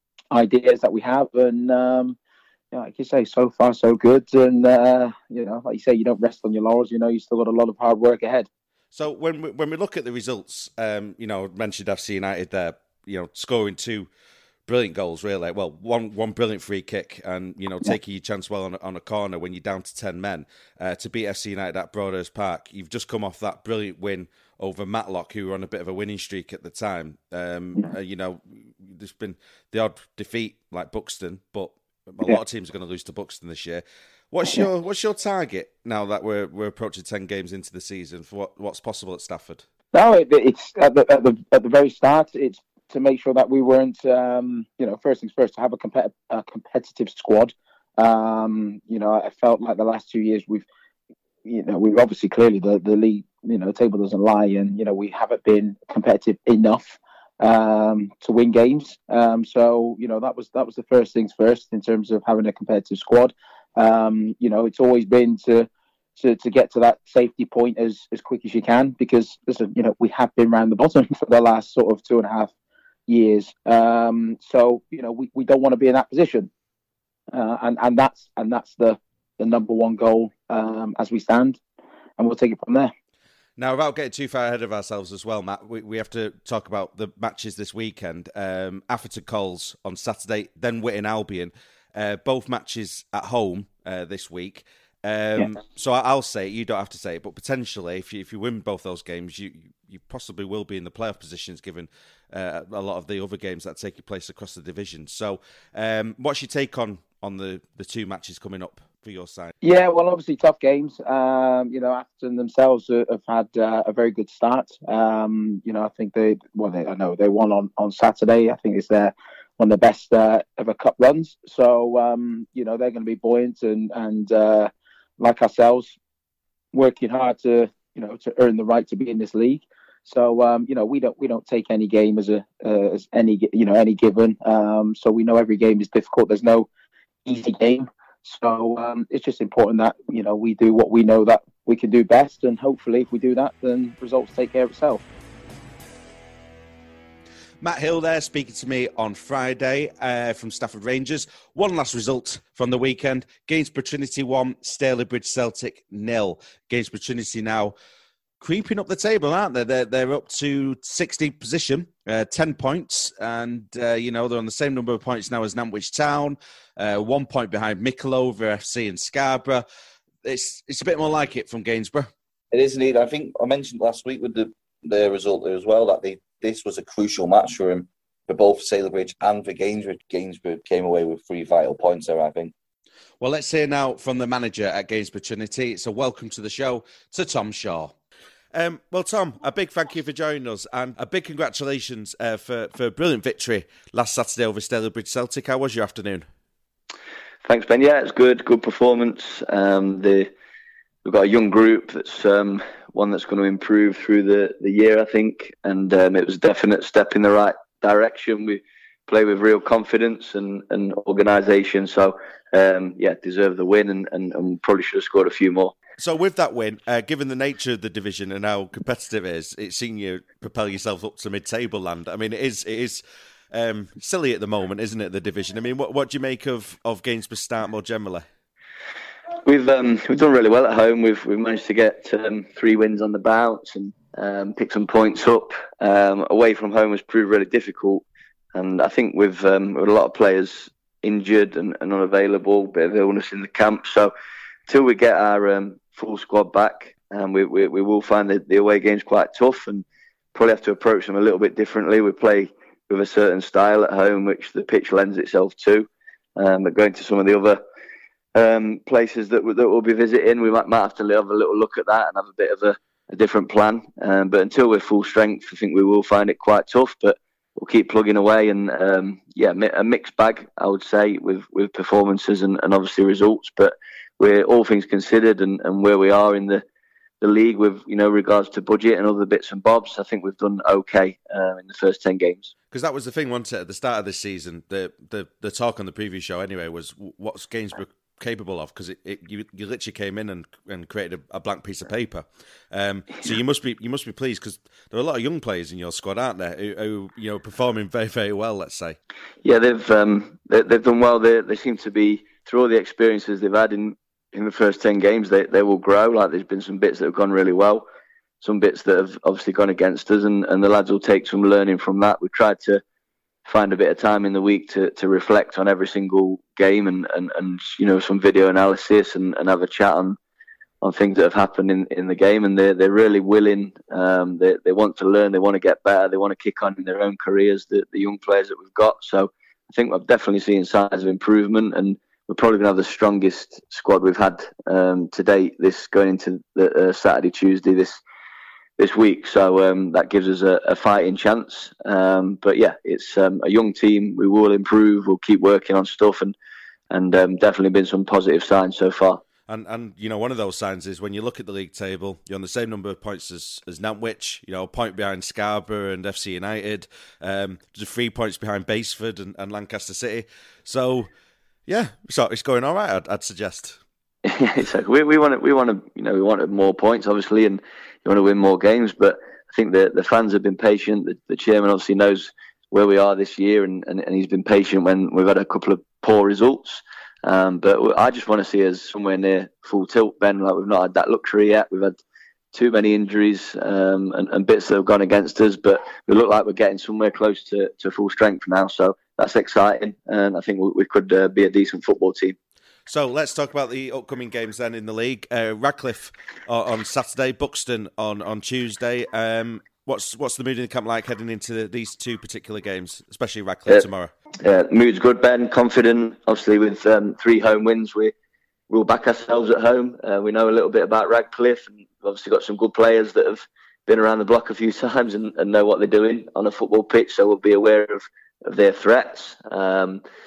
ideas that we have. And, um, yeah, like you say, so far so good, and uh, you know, like you say, you don't rest on your laurels. You know, you still got a lot of hard work ahead. So when we, when we look at the results, um, you know, mentioned F C United there, you know, scoring two brilliant goals, really. Well, one one brilliant free kick, and you know, taking your chance well on a, on a corner when you're down to ten men uh, to beat F C United at Broadhurst Park. You've just come off that brilliant win over Matlock, who were on a bit of a winning streak at the time. Um, yeah. uh, you know, there's been the odd defeat like Buxton, but a yeah. lot of teams are going to lose to Buxton this year. What's your yeah. What's your target now that we're we're approaching ten games into the season for what, what's possible at Stafford? No, it, it's at the, at the at the very start. It's to make sure that we weren't, um, you know, first things first, to have a, compet- a competitive squad. Um, you know, I felt like the last two years we've, you know, we've obviously clearly the the league, you know, the table doesn't lie, and you know we haven't been competitive enough um to win games. Um so you know that was that was the first things first in terms of having a competitive squad. Um you know it's always been to to to get to that safety point as as quick as you can, because listen, you know we have been around the bottom for the last sort of two and a half years. Um so you know we, we don't want to be in that position, uh, and and that's and that's the the number one goal um as we stand, and we'll take it from there. Now, without getting too far ahead of ourselves as well, Matt, we, we have to talk about the matches this weekend. Um, Atherton Coles on Saturday, then Whitton Albion. Uh, both matches at home uh, this week. Um, yeah. So I'll say it, you don't have to say it, but potentially, if you, if you win both those games, you you possibly will be in the playoff positions, given uh, a lot of the other games that take place across the division. So um, what's your take on, on the, the two matches coming up for your side? Yeah, well, obviously tough games. Um, you know, Atherton themselves have had uh, a very good start. Um, you know, I think they, well, they, I know they won on, on Saturday. I think it's their one of the best uh, ever cup runs. So, um, you know, they're going to be buoyant and, and uh, like ourselves, working hard to, you know, to earn the right to be in this league. So, um, you know, we don't we don't take any game as a uh, as any you know any given. Um, so we know every game is difficult. There's no easy game. So um, it's just important that, you know, we do what we know that we can do best, and hopefully if we do that, then results take care of itself. Matt Hill there speaking to me on Friday uh, from Stafford Rangers. One last result from the weekend. Gainsborough Trinity one, Stalybridge Celtic nil. Gainsborough Trinity now creeping up the table, aren't they? They're, they're up to sixteenth position, uh, ten points. And, uh, you know, they're on the same number of points now as Nantwich Town. Uh, one point behind Mickleover F C and Scarborough. It's, it's a bit more like it from Gainsborough. It is indeed. I think I mentioned last week with the, the result there as well that they this was a crucial match for him, for both Stalybridge and for Gainsborough. Gainsborough came away with three vital points there, I think. Well, let's hear now from the manager at Gainsborough Trinity. So welcome to the show to Tom Shaw. Um, well, Tom, a big thank you for joining us, and a big congratulations uh, for, for a brilliant victory last Saturday over Stalybridge Celtic. How was your afternoon? Thanks, Ben. Yeah, it's good. Good performance. Um, the, we've got a young group that's um, one that's going to improve through the, the year, I think. And um, it was a definite step in the right direction. We play with real confidence and, and organisation. So, um, yeah, deserve the win, and, and, and probably should have scored a few more. So with that win, uh, given the nature of the division and how competitive it is, it's seen you propel yourself up to mid-table land. I mean, it is it is um, silly at the moment, isn't it, the division? I mean, what, what do you make of, of Gainsborough's start more generally? We've um, we've done really well at home. We've we've managed to get um, three wins on the bounce and um, pick some points up. Um, away from home has proved really difficult, and I think we've um, with a lot of players injured and, and unavailable, bit of illness in the camp. So till we get our um, full squad back, um, we, we we will find the, the away games quite tough, and probably have to approach them a little bit differently. We play with a certain style at home, which the pitch lends itself to. Um, but going to some of the other um, places that, that we'll be visiting, we might, might have to have a little look at that and have a bit of a, a different plan. Um, but until we're full strength, I think we will find it quite tough. But we'll keep plugging away, and um, yeah, a mixed bag, I would say, with, with performances and, and obviously results. But we're, all things considered, and, and where we are in the, the league with, you know, regards to budget and other bits and bobs, I think we've done okay uh, in the first ten games. Because that was the thing, wasn't it, at the start of this season, the, the, the talk on the preview show anyway was what's Gainsborough capable of, because it, it you, you literally came in and, and created a, a blank piece of paper. Um, so you must be you must be pleased, because there are a lot of young players in your squad, aren't there, who, who you know performing very very well. Let's say. Yeah, they've um, they, they've done well. They they seem to be, through all the experiences they've had in, in the first ten games, they they will grow. Like, there's been some bits that have gone really well, some bits that have obviously gone against us, and, and the lads will take some learning from that. We've tried to find a bit of time in the week to, to reflect on every single game, and, and, and you know, some video analysis, and, and have a chat on, on things that have happened in, in the game. And they're, they're really willing. Um, they, they want to learn. They want to get better. They want to kick on in their own careers, the, the young players that we've got. So I think we're definitely seeing signs of improvement, and we're probably going to have the strongest squad we've had um, to date, this going into the uh, Saturday, Tuesday, this this week. So um, that gives us a, a fighting chance. Um, but yeah, it's um, a young team. We will improve. We'll keep working on stuff, and and um, definitely been some positive signs so far. And, and you know, one of those signs is when you look at the league table, you're on the same number of points as, as Nantwich, you know, a point behind Scarborough and F C United, um, just three points behind Baseford and, and Lancaster City. So, yeah, so it's going all right, I'd, I'd suggest. Exactly. We we want to, we want to, you know, we wanted more points, obviously, and you want to win more games. But I think the the fans have been patient. The, the chairman obviously knows where we are this year, and, and, and he's been patient when we've had a couple of poor results. Um, but I just want to see us somewhere near full tilt, Ben. Like, we've not had that luxury yet. We've had too many injuries um, and, and bits that have gone against us. But we look like we're getting somewhere close to, to full strength now. So that's exciting, and I think we, we could uh, be a decent football team. So let's talk about the upcoming games then in the league. Uh, Radcliffe on Saturday, Buxton on, on Tuesday. Um, what's what's the mood in the camp like heading into the, these two particular games, especially Radcliffe uh, tomorrow? Yeah, the mood's good, Ben. Confident. Obviously, with um, three home wins, we, we'll back ourselves at home. Uh, we know a little bit about Radcliffe, and we've obviously got some good players that have been around the block a few times and, and know what they're doing on a football pitch, so we'll be aware of, of their threats. Um,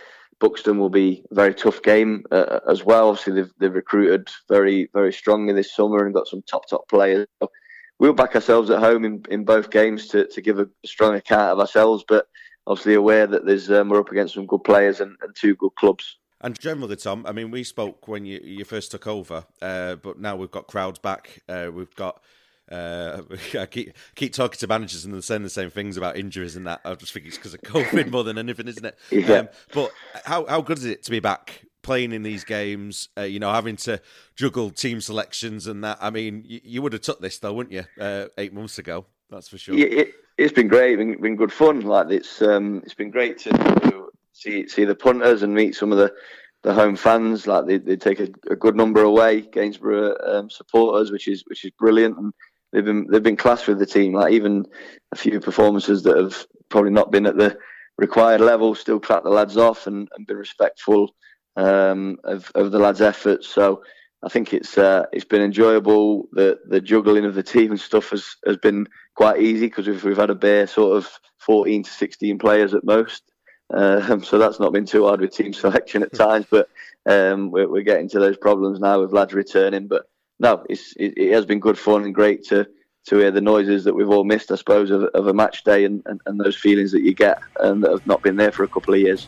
Buxton will be a very tough game uh, as well. Obviously, they've, they've recruited very, very strongly this summer and got some top, top players. So we'll back ourselves at home in, in both games to, to give a strong account of ourselves, but obviously aware that there's um, we're up against some good players and, and two good clubs. And generally, Tom, I mean, we spoke when you, you first took over, uh, but now we've got crowds back. Uh, we've got... Uh, I keep keep talking to managers and they're saying the same things about injuries and that. I just think it's because of COVID more than anything, isn't it? Yeah. Um, but how how good is it to be back playing in these games? Uh, you know, having to juggle team selections and that. I mean, you, you would have took this though, wouldn't you? Uh, eight months ago, that's for sure. Yeah, it, it's been great. It's been, been good fun. Like it's um, it's been great to, to see see the punters and meet some of the. The home fans, like they, they take a, a good number away, Gainsborough um, supporters, which is which is brilliant, and they've been they've been class with the team. Like even a few performances that have probably not been at the required level, still clapped the lads off and, and been respectful um, of of the lads' efforts. So I think it's uh, it's been enjoyable. The the juggling of the team and stuff has, has been quite easy because we've we've had a bare sort of fourteen to sixteen players at most. Um, so that's not been too hard with team selection at times, but um, we're, we're getting to those problems now with lads returning. But no, it's, it, it has been good fun and great to to hear the noises that we've all missed, I suppose, of, of a match day and, and, and those feelings that you get and that have not been there for a couple of years.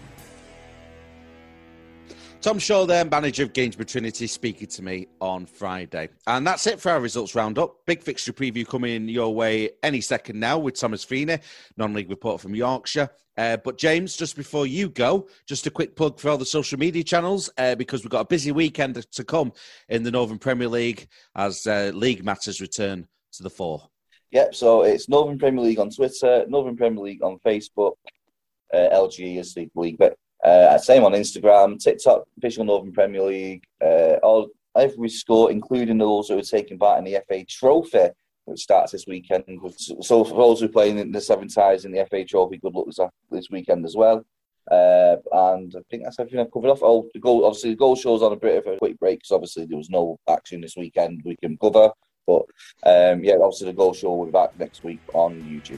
Tom Shaw there, manager of Gainsborough Trinity, speaking to me on Friday. And that's it for our results roundup. Big fixture preview coming your way any second now with Thomas Feeney, non-league report from Yorkshire. Uh, but James, just before you go, just a quick plug for all the social media channels uh, because we've got a busy weekend to come in the Northern Premier League as uh, league matters return to the fore. Yep, so it's Northern Premier League on Twitter, Northern Premier League on Facebook, uh, L G is the league bit. Uh, same on Instagram, TikTok, official Northern Premier League. Uh, all every score, including those who are taking part in the F A Trophy, which starts this weekend. So for those who are playing in the seven ties in the F A Trophy, good luck this, this weekend as well. Uh, and I think that's everything I've covered off. Oh, the goal, obviously, the goal show's on a bit of a quick break because obviously there was no action this weekend we can cover. But um, yeah, obviously the goal show will be back next week on YouTube.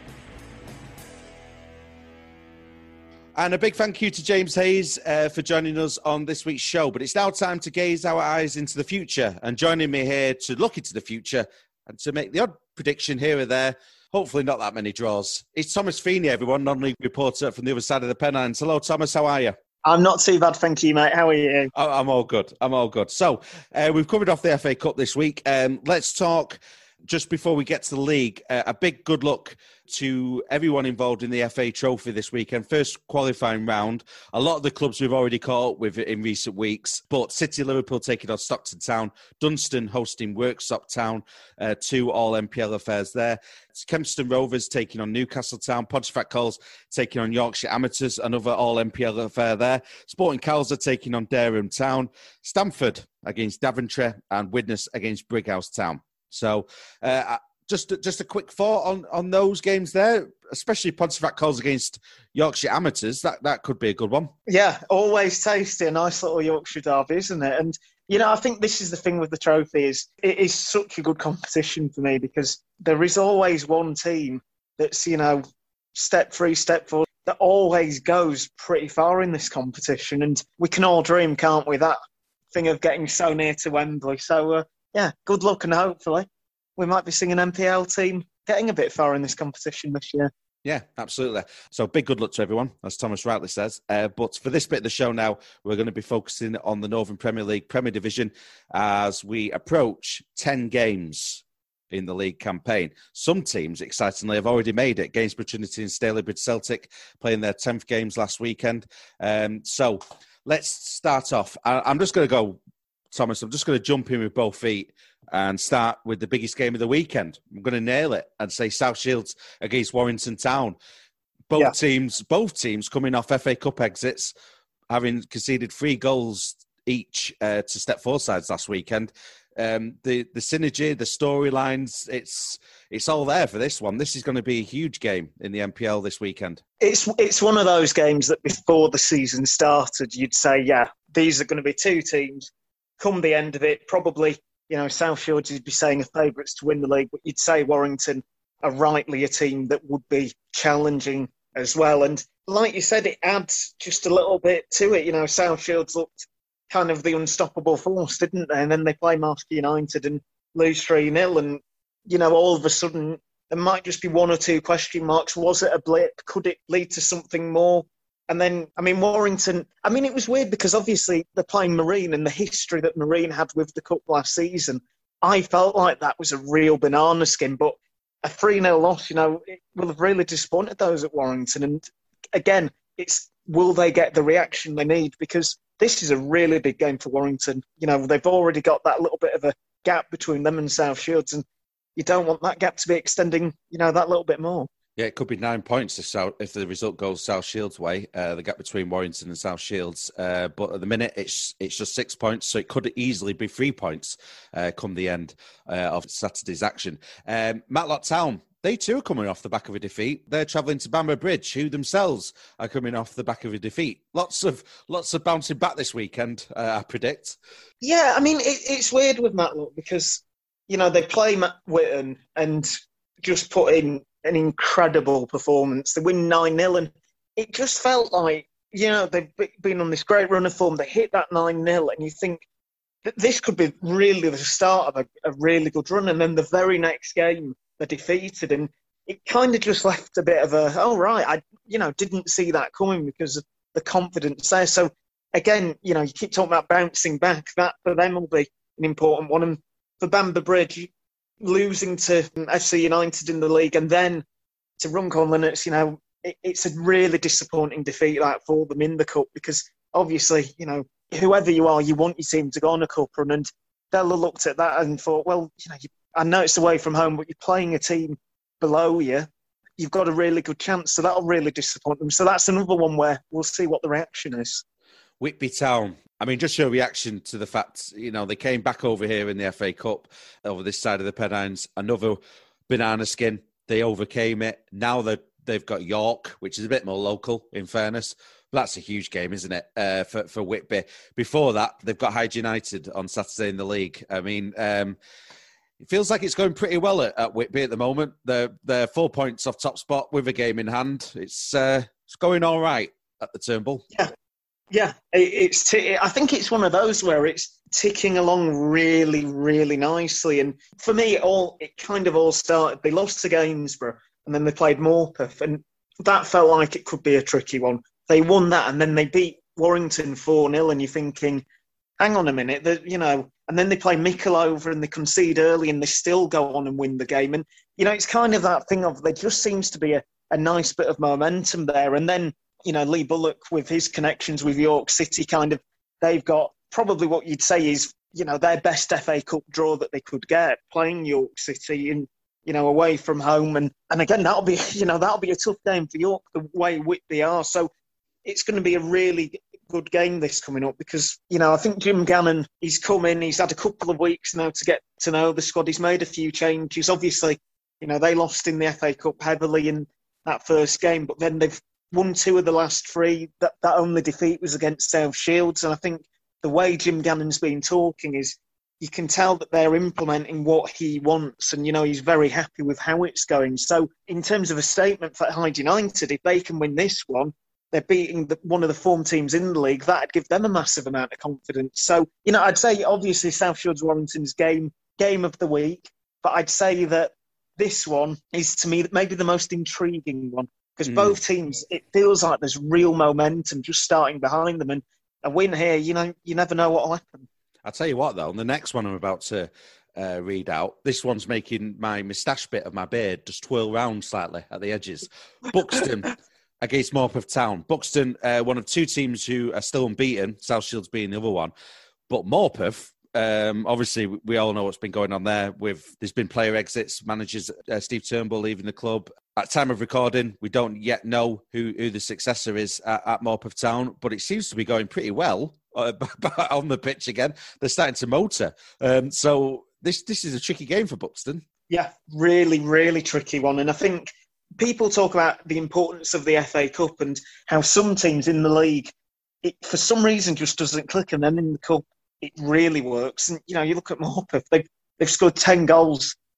And a big thank you to James Hayes uh, for joining us on this week's show. But it's now time to gaze our eyes into the future. And joining me here to look into the future and to make the odd prediction here or there, hopefully not that many draws, it's Thomas Feeney, everyone, non-league reporter from the other side of the Pennines. Hello, Thomas, how are you? I'm not too bad, thank you, mate. How are you? I'm all good. I'm all good. So uh, we've covered off the F A Cup this week. Um, let's talk, just before we get to the league, uh, a big good luck to everyone involved in the F A Trophy this weekend. First qualifying round. A lot of the clubs we've already caught up with in recent weeks, but City Liverpool taking on Stockton Town, Dunstan hosting Worksop Town, uh, two all M P L affairs there. Kempston Rovers taking on Newcastle Town, Pontefract Coles taking on Yorkshire Amateurs, another all M P L affair there. Sporting Cowles are taking on Dereham Town, Stamford against Daventry, and Widnes against Brighouse Town. So, uh, Just, just a quick thought on, on those games there, especially Pontefract Coles against Yorkshire Amateurs. That that could be a good one. Yeah, always tasty, a nice little Yorkshire derby, isn't it? And, you know, I think this is the thing with the trophy is it is such a good competition for me because there is always one team that's, you know, step three, step four, that always goes pretty far in this competition. And we can all dream, can't we, that thing of getting so near to Wembley. So, uh, yeah, good luck and hopefully we might be seeing an M P L team getting a bit far in this competition this year. Yeah, absolutely. So big good luck to everyone, as Thomas rightly says. Uh, but for this bit of the show now, we're going to be focusing on the Northern Premier League Premier Division as we approach ten games in the league campaign. Some teams, excitingly, have already made it. Gainsborough Trinity and Stalybridge Celtic playing their tenth games last weekend. Um, so let's start off. I, I'm just going to go, Thomas, I'm just going to jump in with both feet and start with the biggest game of the weekend. I'm going to nail it and say South Shields against Warrington Town. Both yeah. teams, both teams coming off F A Cup exits, having conceded three goals each uh, to step four sides last weekend. Um, the the synergy, the storylines, it's it's all there for this one. This is going to be a huge game in the M P L this weekend. It's it's one of those games that before the season started, you'd say, yeah, these are going to be two teams. Come the end of it, probably. You know, South Shields, you'd be saying are favourites to win the league, but you'd say Warrington are rightly a team that would be challenging as well. And like you said, it adds just a little bit to it. You know, South Shields looked kind of the unstoppable force, didn't they? And then they play Marshall United and lose three nil. And, you know, all of a sudden, there might just be one or two question marks. Was it a blip? Could it lead to something more? And then, I mean, Warrington, I mean, it was weird because obviously they're playing Marine and the history that Marine had with the Cup last season. I felt like that was a real banana skin, but a three nil loss, you know, it will have really disappointed those at Warrington. And again, it's will they get the reaction they need? Because this is a really big game for Warrington. You know, they've already got that little bit of a gap between them and South Shields, and you don't want that gap to be extending, you know, that little bit more. Yeah, it could be nine points if, South, if the result goes South Shields' way, uh, the gap between Warrington and South Shields. Uh, but at the minute, it's it's just six points, so it could easily be three points uh, come the end uh, of Saturday's action. Um, Matlock Town, they too are coming off the back of a defeat. They're travelling to Bamber Bridge, who themselves are coming off the back of a defeat. Lots of lots of bouncing back this weekend, uh, I predict. Yeah, I mean, it, it's weird with Matlock because, you know, they play Matt Whitton and just put in an incredible performance. They win nine nil, and it just felt like, you know, they've been on this great run of form. They hit that nine nil, and you think that this could be really the start of a, a really good run. And then the very next game, they're defeated, and it kind of just left a bit of a, oh, right, I, you know, didn't see that coming because of the confidence there. So, again, you know, you keep talking about bouncing back. That, for them, will be an important one. And for Bamber Bridge, losing to F C United in the league and then to Runcorn Linux, you know, it, it's a really disappointing defeat that for them in the cup because obviously, you know, whoever you are, you want your team to go on a cup run, and they'll have looked at that and thought, well, you know, you, I know it's away from home, but you're playing a team below you, you've got a really good chance, so that'll really disappoint them. So that's another one where we'll see what the reaction is. Whitby Town. I mean, just your reaction to the fact, you know, they came back over here in the F A Cup, over this side of the Pennines, another banana skin. They overcame it. Now they're, they've got York, which is a bit more local, in fairness. But that's a huge game, isn't it, uh, for, for Whitby? Before that, they've got Hyde United on Saturday in the league. I mean, um, it feels like it's going pretty well at, at Whitby at the moment. They're, they're four points off top spot with a game in hand. It's, uh, it's going all right at the Turnbull. Yeah. Yeah, it's. T- I think it's one of those where it's ticking along really, really nicely. And for me, it all it kind of all started. They lost to Gainsborough, and then they played Morpeth, and that felt like it could be a tricky one. They won that, and then they beat Warrington four nil, and you're thinking, hang on a minute, that you know. And then they play Mickle over, and they concede early, and they still go on and win the game. And you know, it's kind of that thing of there just seems to be a, a nice bit of momentum there, and then. You know, Lee Bullock with his connections with York City, kind of, they've got probably what you'd say is, you know, their best F A Cup draw that they could get, playing York City in, you know, away from home. And, and again, that'll be, you know, that'll be a tough game for York, the way Whitby are. So it's going to be a really good game this coming up because, you know, I think Jim Gannon, he's come in, he's had a couple of weeks now to get to know the squad. He's made a few changes. Obviously, you know, they lost in the F A Cup heavily in that first game, but then they've won two of the last three. That, that only defeat was against South Shields. And I think the way Jim Gannon's been talking is you can tell that they're implementing what he wants. And, you know, he's very happy with how it's going. So in terms of a statement for Hyde United, if they can win this one, they're beating the, one of the form teams in the league. That'd give them a massive amount of confidence. So, you know, I'd say obviously South Shields Warrington's game, game of the week. But I'd say that this one is, to me, maybe the most intriguing one. Because mm. both teams, it feels like there's real momentum just starting behind them. And a win here, you know, you never know what will happen. I'll tell you what, though, the next one I'm about to uh, read out, this one's making my moustache bit of my beard just twirl round slightly at the edges. Buxton against Morpeth Town. Buxton, uh, one of two teams who are still unbeaten, South Shields being the other one. But Morpeth, Um, obviously, we all know what's been going on there. With there's been player exits, managers uh, Steve Turnbull leaving the club. At time of recording, we don't yet know who, who the successor is at, at Morpeth Town, but it seems to be going pretty well uh, on the pitch again. They're starting to motor. Um, so this this is a tricky game for Buxton. Yeah, really, really tricky one. And I think people talk about the importance of the F A Cup and how some teams in the league, it for some reason just doesn't click, and then in the cup, it really works. And, you know, you look at Morpeth, they've, they've scored ten goals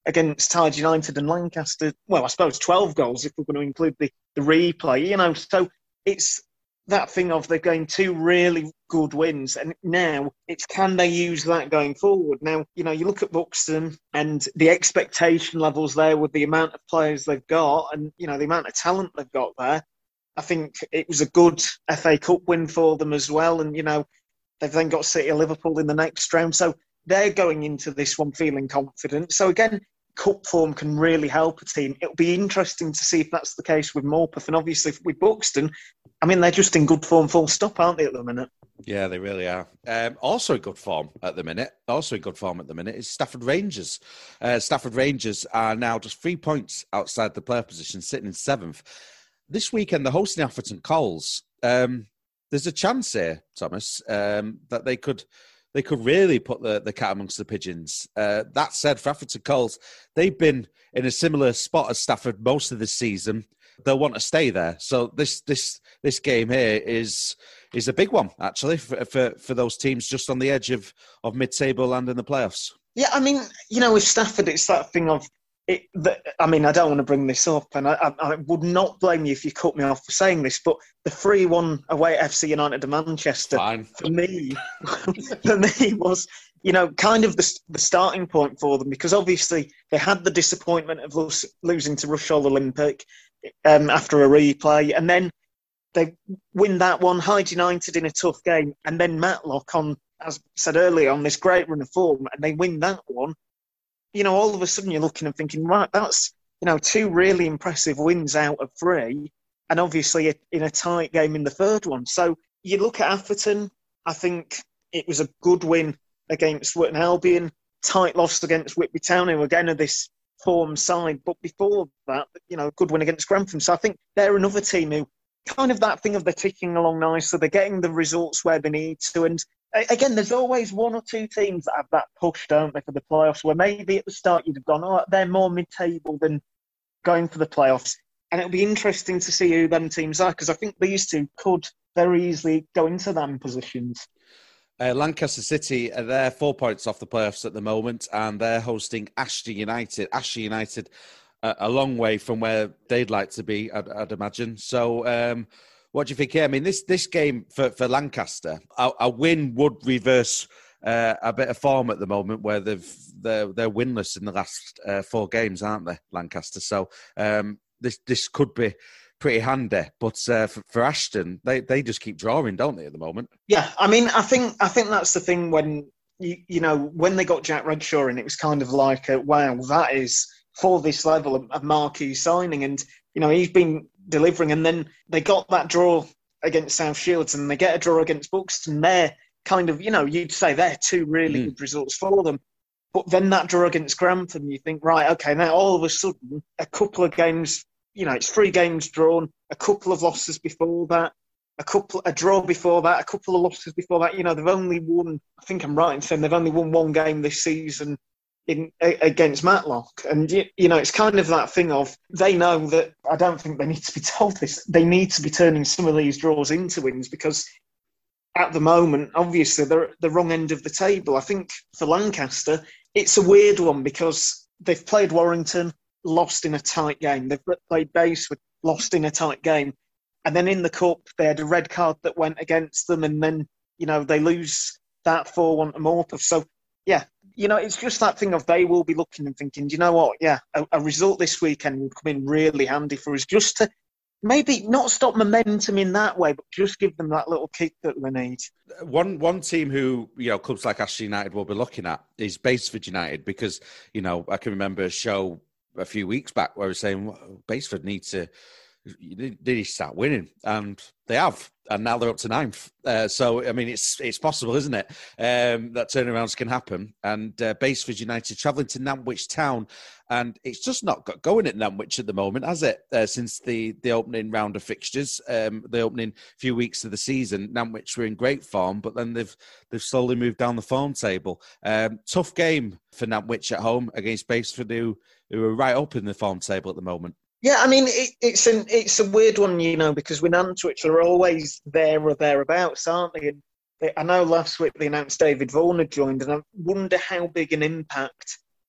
against Tide United and Lancaster. Well, I suppose twelve goals if we're going to include the, the replay, you know. So it's that thing of they're going two really good wins, and now it's can they use that going forward? Now, you know, you look at Buxton and the expectation levels there with the amount of players they've got and, you know, the amount of talent they've got there. I think it was a good F A Cup win for them as well, and, you know, they've then got City of Liverpool in the next round, so they're going into this one feeling confident. So again, cup form can really help a team. It'll be interesting to see if that's the case with Morpeth, and obviously with Buxton, I mean, they're just in good form full stop, aren't they, at the minute? Yeah, they really are. Um, also in good form at the minute, also in good form at the minute is Stafford Rangers. Uh, Stafford Rangers are now just three points outside the playoff position, sitting in seventh. This weekend, they're hosting Atherton Coles. Um, there's a chance here, Thomas, um, that they could... They could really put the, the cat amongst the pigeons. Uh, that said, for Atherton Coles, they've been in a similar spot as Stafford most of this season. They'll want to stay there. So this this this game here is is a big one, actually, for for, for those teams just on the edge of, of mid-table and in the playoffs. Yeah, I mean, you know, with Stafford, it's that thing of, it, the, I mean, I don't want to bring this up, and I, I, I would not blame you if you cut me off for saying this, but the three one away at F C United to Manchester, Fine. for me, for me was, you know, kind of the, the starting point for them, because obviously they had the disappointment of lo- losing to Rushall Olympic um, after a replay, and then they win that one, Hyde United in a tough game, and then Matlock on, as I said earlier, on this great run of form, and they win that one. You know, all of a sudden you're looking and thinking, right, that's, you know, two really impressive wins out of three, and obviously in a tight game in the third one. So you look at Atherton, I think it was a good win against Witton Albion, tight loss against Whitby Town, who again are this form side, but before that, you know, good win against Grantham. So I think they're another team who kind of that thing of they're ticking along nicely, they're getting the results where they need to, and again, there's always one or two teams that have that push, don't they, for the playoffs, where maybe at the start you'd have gone, oh, they're more mid-table than going for the playoffs. And it'll be interesting to see who them teams are, because I think these two could very easily go into them positions. Uh, Lancaster City are there four points off the playoffs at the moment, and they're hosting Ashton United. Ashton United, uh, a long way from where they'd like to be, I'd, I'd imagine. So, um, what do you think? Yeah, I mean, this this game for, for Lancaster, a, a win would reverse uh, a bit of form at the moment, where they've they're, they're winless in the last uh, four games, aren't they, Lancaster? So um, this this could be pretty handy. But uh, for, for Ashton, they, they just keep drawing, don't they, at the moment? Yeah, I mean, I think I think that's the thing when you you know when they got Jack Redshaw in, it was kind of like, a, wow, that is for this level of, of marquee signing, and you know he's been delivering, and then they got that draw against South Shields and they get a draw against Buxton. They're kind of, you know, you'd say they're two really mm. good results for them. But then that draw against Grantham, you think, right, okay, now all of a sudden, a couple of games, you know, it's three games drawn, a couple of losses before that, a couple, a draw before that, a couple of losses before that. You know, they've only won, I think I'm right in saying they've only won one game this season in against Matlock. And, you know, it's kind of that thing of, they know that, I don't think they need to be told this, they need to be turning some of these draws into wins, because at the moment, obviously, they're at the wrong end of the table. I think for Lancaster, it's a weird one because they've played Warrington, lost in a tight game. They've played Baseford, lost in a tight game. And then in the Cup, they had a red card that went against them, and then, you know, they lose that four one to Morpeth. So, yeah, you know, it's just that thing of they will be looking and thinking, do you know what? Yeah, a, a result this weekend would come in really handy for us, just to maybe not stop momentum in that way, but just give them that little kick that they need. One one team who, you know, clubs like Ashton United will be looking at is Baseford United, because, you know, I can remember a show a few weeks back where we were saying, well, Baseford need to, they need to start winning, and they have, and now they're up to ninth. Uh, so, I mean, it's it's possible, isn't it, um, that turnarounds can happen. And uh, Baseford United travelling to Nantwich Town, and it's just not got going at Nantwich at the moment, has it? Uh, since the, the opening round of fixtures, um, the opening few weeks of the season, Nantwich were in great form, but then they've they've slowly moved down the form table. Um, tough game for Nantwich at home against Baseford, who who are right up in the form table at the moment. Yeah, I mean, it, it's an it's a weird one, you know, because with Nantwich are always there or thereabouts, aren't they? And they, I know last week they announced David Vaughan had joined, and I wonder how big an impact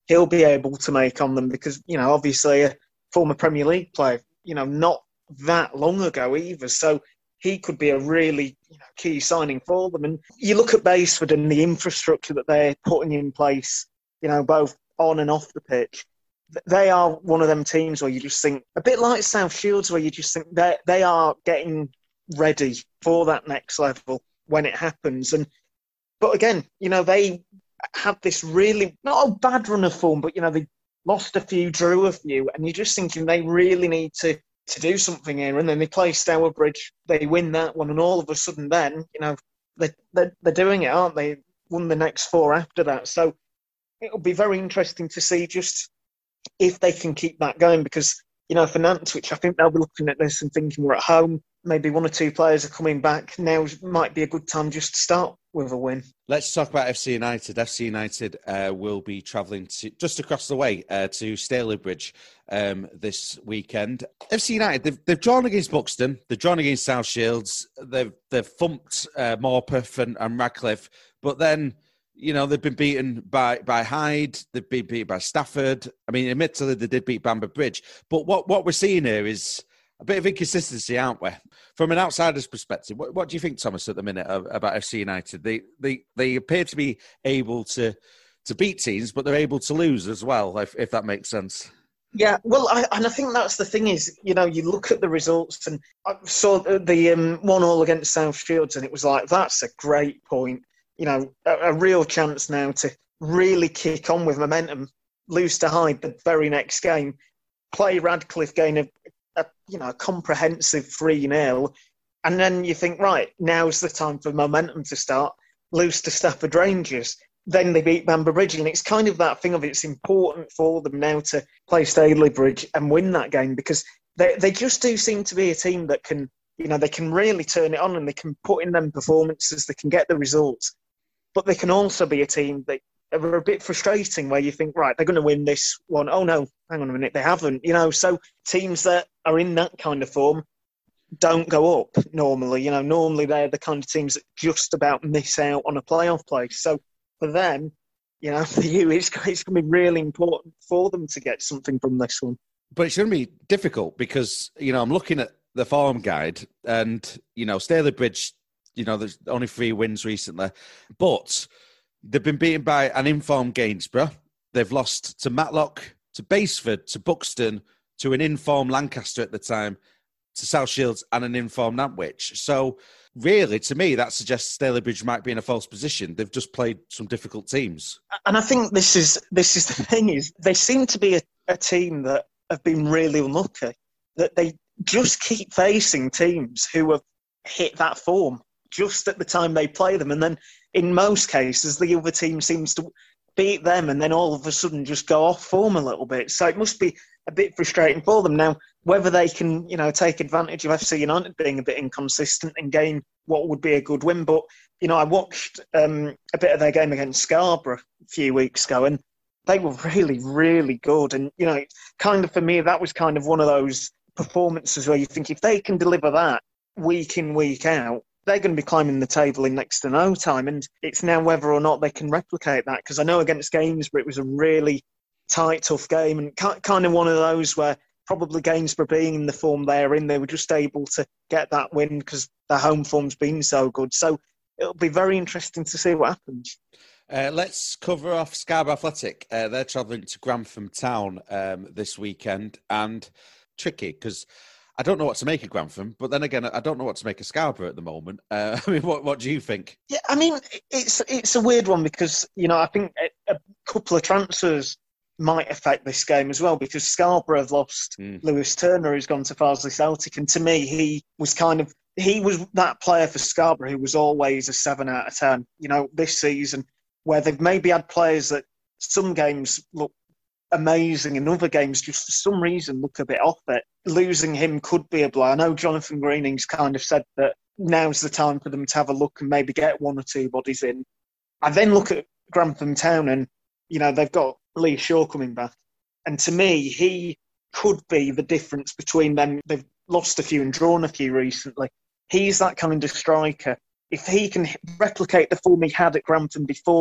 he'll be able to make on them because, you know, obviously a former Premier League player, you know, not that long ago either. So he could be a really you know, key signing for them. And you look at Basford and the infrastructure that they're putting in place, you know, both on and off the pitch. They are one of them teams where you just think, a bit like South Shields, where you just think they they are getting ready for that next level when it happens. And but again, you know, they had this really, not a bad run of form, but, you know, they lost a few, drew a few, and you're just thinking they really need to, to do something here. And then they play Stourbridge, they win that one, and all of a sudden then, you know, they, they're, they're doing it, aren't they? Won the next four after that. So it'll be very interesting to see just if they can keep that going, because, you know, for Nantwich, I think they'll be looking at this and thinking we're at home, maybe one or two players are coming back. Now might be a good time just to start with a win. Let's talk about F C United. F C United uh, will be travelling to just across the way uh, to Stalybridge um, this weekend. F C United, they've, they've drawn against Buxton, they've drawn against South Shields, they've they've thumped uh, Morpeth and, and Radcliffe, but then, you know, they've been beaten by, by Hyde, they've been beaten by Stafford. I mean, admittedly, they did beat Bamber Bridge. But what, what we're seeing here is a bit of inconsistency, aren't we? From an outsider's perspective, what, what do you think, Thomas, at the minute about F C United? They they they appear to be able to to beat teams, but they're able to lose as well, if, if that makes sense. Yeah, well, I, and I think that's the thing is, you know, you look at the results, and I saw the, the um, one all against South Shields, and it was like, that's a great point. You know, a, a real chance now to really kick on with momentum, lose to Hyde the very next game, play Radcliffe, gain a, a you know a comprehensive three nil, and then you think, right, now's the time for momentum to start, lose to Stafford Rangers. Then they beat Bamber Bridge, and it's kind of that thing of it's important for them now to play Stalybridge and win that game, because they they just do seem to be a team that can, you know, they can really turn it on and they can put in them performances, they can get the results. But they can also be a team that are a bit frustrating, where you think, right, they're going to win this one. Oh, no, hang on a minute, they haven't. You know, so teams that are in that kind of form don't go up normally. You know, normally they're the kind of teams that just about miss out on a playoff place. So for them, you know, for you, it's, it's going to be really important for them to get something from this one. But it's going to be difficult because, you know, I'm looking at the form guide and, you know, Stalybridge, you know, there's only three wins recently, but they've been beaten by an informed Gainsborough. They've lost to Matlock, to Basford, to Buxton, to an informed Lancaster at the time, to South Shields and an informed Nantwich. So really, to me, that suggests Stalybridge might be in a false position. They've just played some difficult teams. And I think this is this is the thing is they seem to be a, a team that have been really unlucky, that they just keep facing teams who have hit that form just at the time they play them. And then in most cases, the other team seems to beat them and then all of a sudden just go off form a little bit. So it must be a bit frustrating for them. Now, whether they can, you know, take advantage of F C United being a bit inconsistent and gain what would be a good win. But, you know, I watched um, a bit of their game against Scarborough a few weeks ago and they were really, really good. And, you know, kind of for me, that was kind of one of those performances where you think if they can deliver that week in, week out, they're going to be climbing the table in next to no time. And it's now whether or not they can replicate that. Because I know against Gainsborough, it was a really tight, tough game. And kind of one of those where probably Gainsborough being in the form they're in, they were just able to get that win because their home form's been so good. So it'll be very interesting to see what happens. Uh, let's cover off Scarborough Athletic. Uh, they're travelling to Grantham Town um, this weekend. And tricky because I don't know what to make of Grantham, but then again, I don't know what to make of Scarborough at the moment. Uh, I mean, what what do you think? Yeah, I mean, it's it's a weird one because, you know, I think a, a couple of transfers might affect this game as well because Scarborough have lost mm. Lewis Turner, who's gone to Farsley Celtic, and to me, he was kind of he was that player for Scarborough who was always a seven out of ten. You know, this season where they've maybe had players that some games look amazing and other games just for some reason look a bit off it. Losing him could be a blow. I know Jonathan Greening's kind of said that now's the time for them to have a look and maybe get one or two bodies in. I then look at Grantham Town and, you know, they've got Lee Shaw coming back. And to me, he could be the difference between them. They've lost a few and drawn a few recently. He's that kind of striker. If he can replicate the form he had at Grantham before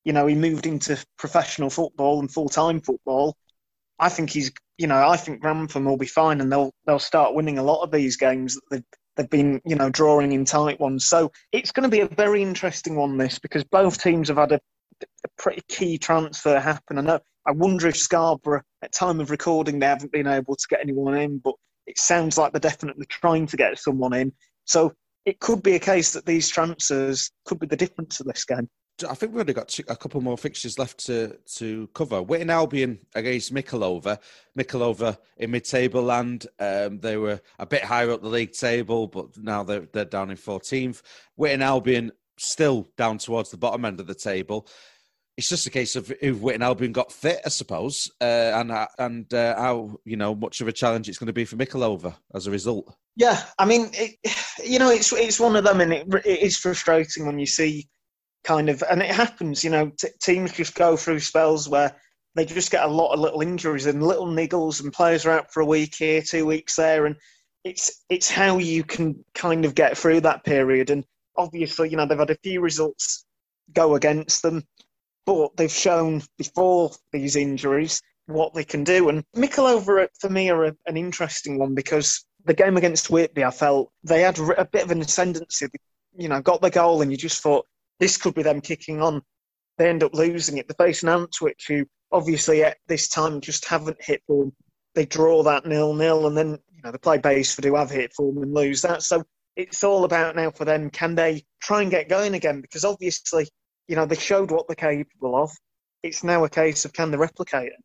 you know, he moved into professional football and full-time football, I think he's, you know, I think Grantham will be fine and they'll they'll start winning a lot of these games that they've, they've been, you know, drawing in tight ones. So it's going to be a very interesting one, this, because both teams have had a, a pretty key transfer happen. I know, I wonder if Scarborough, at time of recording, they haven't been able to get anyone in, but it sounds like they're definitely trying to get someone in. So it could be a case that these transfers could be the difference of this game. I think we've only got two, a couple more fixtures left to, to cover. Witton Albion against Mickleover. Mickleover in mid-table land. Um, they were a bit higher up the league table, but now they're, they're down in fourteenth. Witton Albion still down towards the bottom end of the table. It's just a case of if Witton Albion got fit, I suppose, uh, and and uh, how, you know, much of a challenge it's going to be for Mickleover as a result. Yeah, I mean, it, you know, it's it's one of them, and it, it is frustrating when you see kind of, and it happens, you know, t- teams just go through spells where they just get a lot of little injuries and little niggles, and players are out for a week here, two weeks there, and it's it's how you can kind of get through that period. And obviously, you know, they've had a few results go against them, but they've shown before these injuries what they can do. And Mickleover, for me, are a, an interesting one, because the game against Whitby, I felt they had a bit of an ascendancy. You know, got the goal, and you just thought, this could be them kicking on. They end up losing it. They're facing Antwich, who obviously at this time just haven't hit form. They draw that nil-nil, and then, you know, they play Baseford, who have hit form, and lose that. So it's all about now for them, can they try and get going again? Because obviously, you know, they showed what they're capable of. It's now a case of, can they replicate it?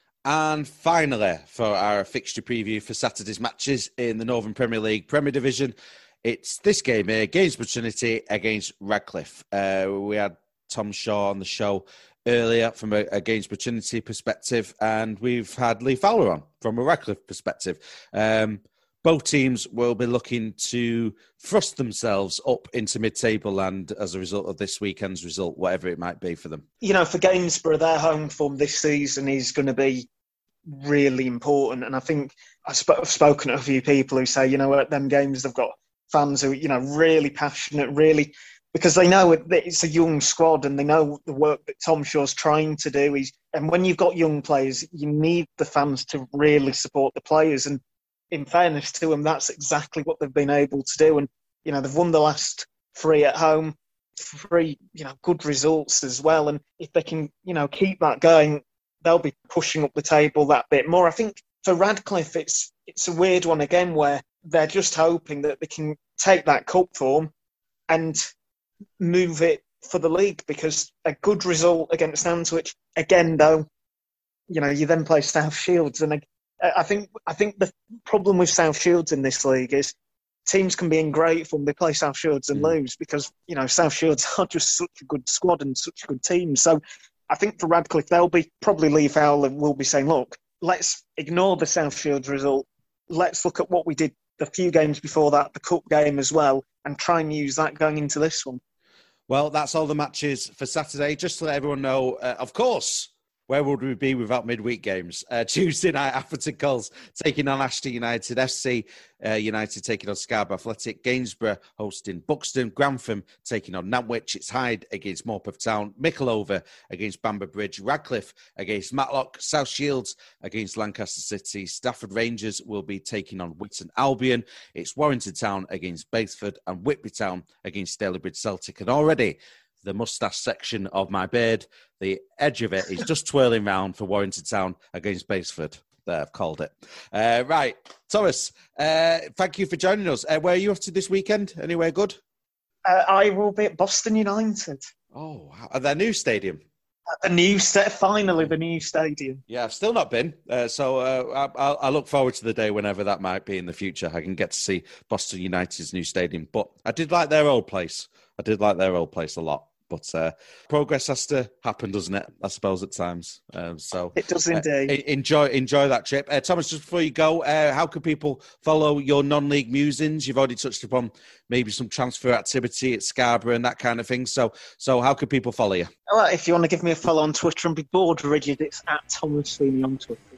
And finally, for our fixture preview for Saturday's matches in the Northern Premier League Premier Division, it's this game here, Gainsborough Trinity against Radcliffe. Uh, we had Tom Shaw on the show earlier from a, a Gainsborough Trinity perspective, and we've had Lee Fowler on from a Radcliffe perspective. Um, both teams will be looking to thrust themselves up into mid-table land as a result of this weekend's result, whatever it might be for them. You know, for Gainsborough, their home form this season is going to be really important. And I think I've spoken to a few people who say, you know, at them games, they've got fans who, you know, really passionate, really, because they know it's a young squad and they know the work that Tom Shaw's trying to do. He's, and when you've got young players, you need the fans to really support the players. And in fairness to them, that's exactly what they've been able to do. And, you know, they've won the last three at home, three, you know, good results as well. And if they can, you know, keep that going, they'll be pushing up the table that bit more. I think for Radcliffe, it's it's a weird one again, where they're just hoping that they can take that cup form and move it for the league, because a good result against Antwich, again, though, you know, you then play South Shields. And I, I think I think the problem with South Shields in this league is teams can be in great form, they play South Shields and mm. lose, because, you know, South Shields are just such a good squad and such a good team. So I think for Radcliffe, they'll be, probably Lee Fowler will be saying, look, let's ignore the South Shields result. Let's look at what we did the few games before that, the cup game as well, and try and use that going into this one. Well, that's all the matches for Saturday. Just to let everyone know, uh, of course, where would we be without midweek games? Uh, Tuesday night, Atherton Culls taking on Ashton United F C. Uh, United taking on Scarborough Athletic. Gainsborough hosting Buxton. Grantham taking on Nantwich. It's Hyde against Morpeth Town. Mickleover against Bamber Bridge. Radcliffe against Matlock. South Shields against Lancaster City. Stafford Rangers will be taking on Witton Albion. It's Warrington Town against Baseford. And Whitby Town against Stalybridge Celtic. And already, the moustache section of my beard, the edge of it is just twirling round for Warrington Town against Baseford. There, I've called it. Uh, right, Thomas, uh, thank you for joining us. Uh, where are you off to this weekend? Anywhere good? Uh, I will be at Boston United. Oh, at their new stadium? At the new sta- finally, the new stadium. Yeah, I've still not been. Uh, so uh, I, I look forward to the day whenever that might be in the future. I can get to see Boston United's new stadium. But I did like their old place. I did like their old place a lot. But uh, progress has to happen, doesn't it? I suppose at times. Um, so it does indeed. Uh, enjoy enjoy that trip, uh, Thomas. Just before you go, uh, how can people follow your non-league musings? You've already touched upon maybe some transfer activity at Scarborough and that kind of thing. So, so how can people follow you? Well, if you want to give me a follow on Twitter and be bored rigid, it's at Thomas Sweeney on Twitter.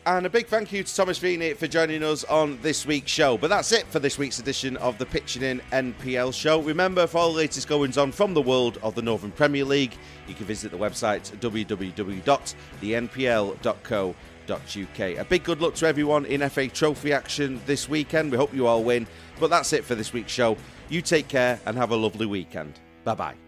And a big thank you to Thomas Feeney for joining us on this week's show. But that's it for this week's edition of the Pitching In N P L show. Remember, for all the latest goings on from the world of the Northern Premier League, you can visit the website w w w dot the n p l dot co dot u k. A big good luck to everyone in F A Trophy action this weekend. We hope you all win. But that's it for this week's show. You take care and have a lovely weekend. Bye-bye.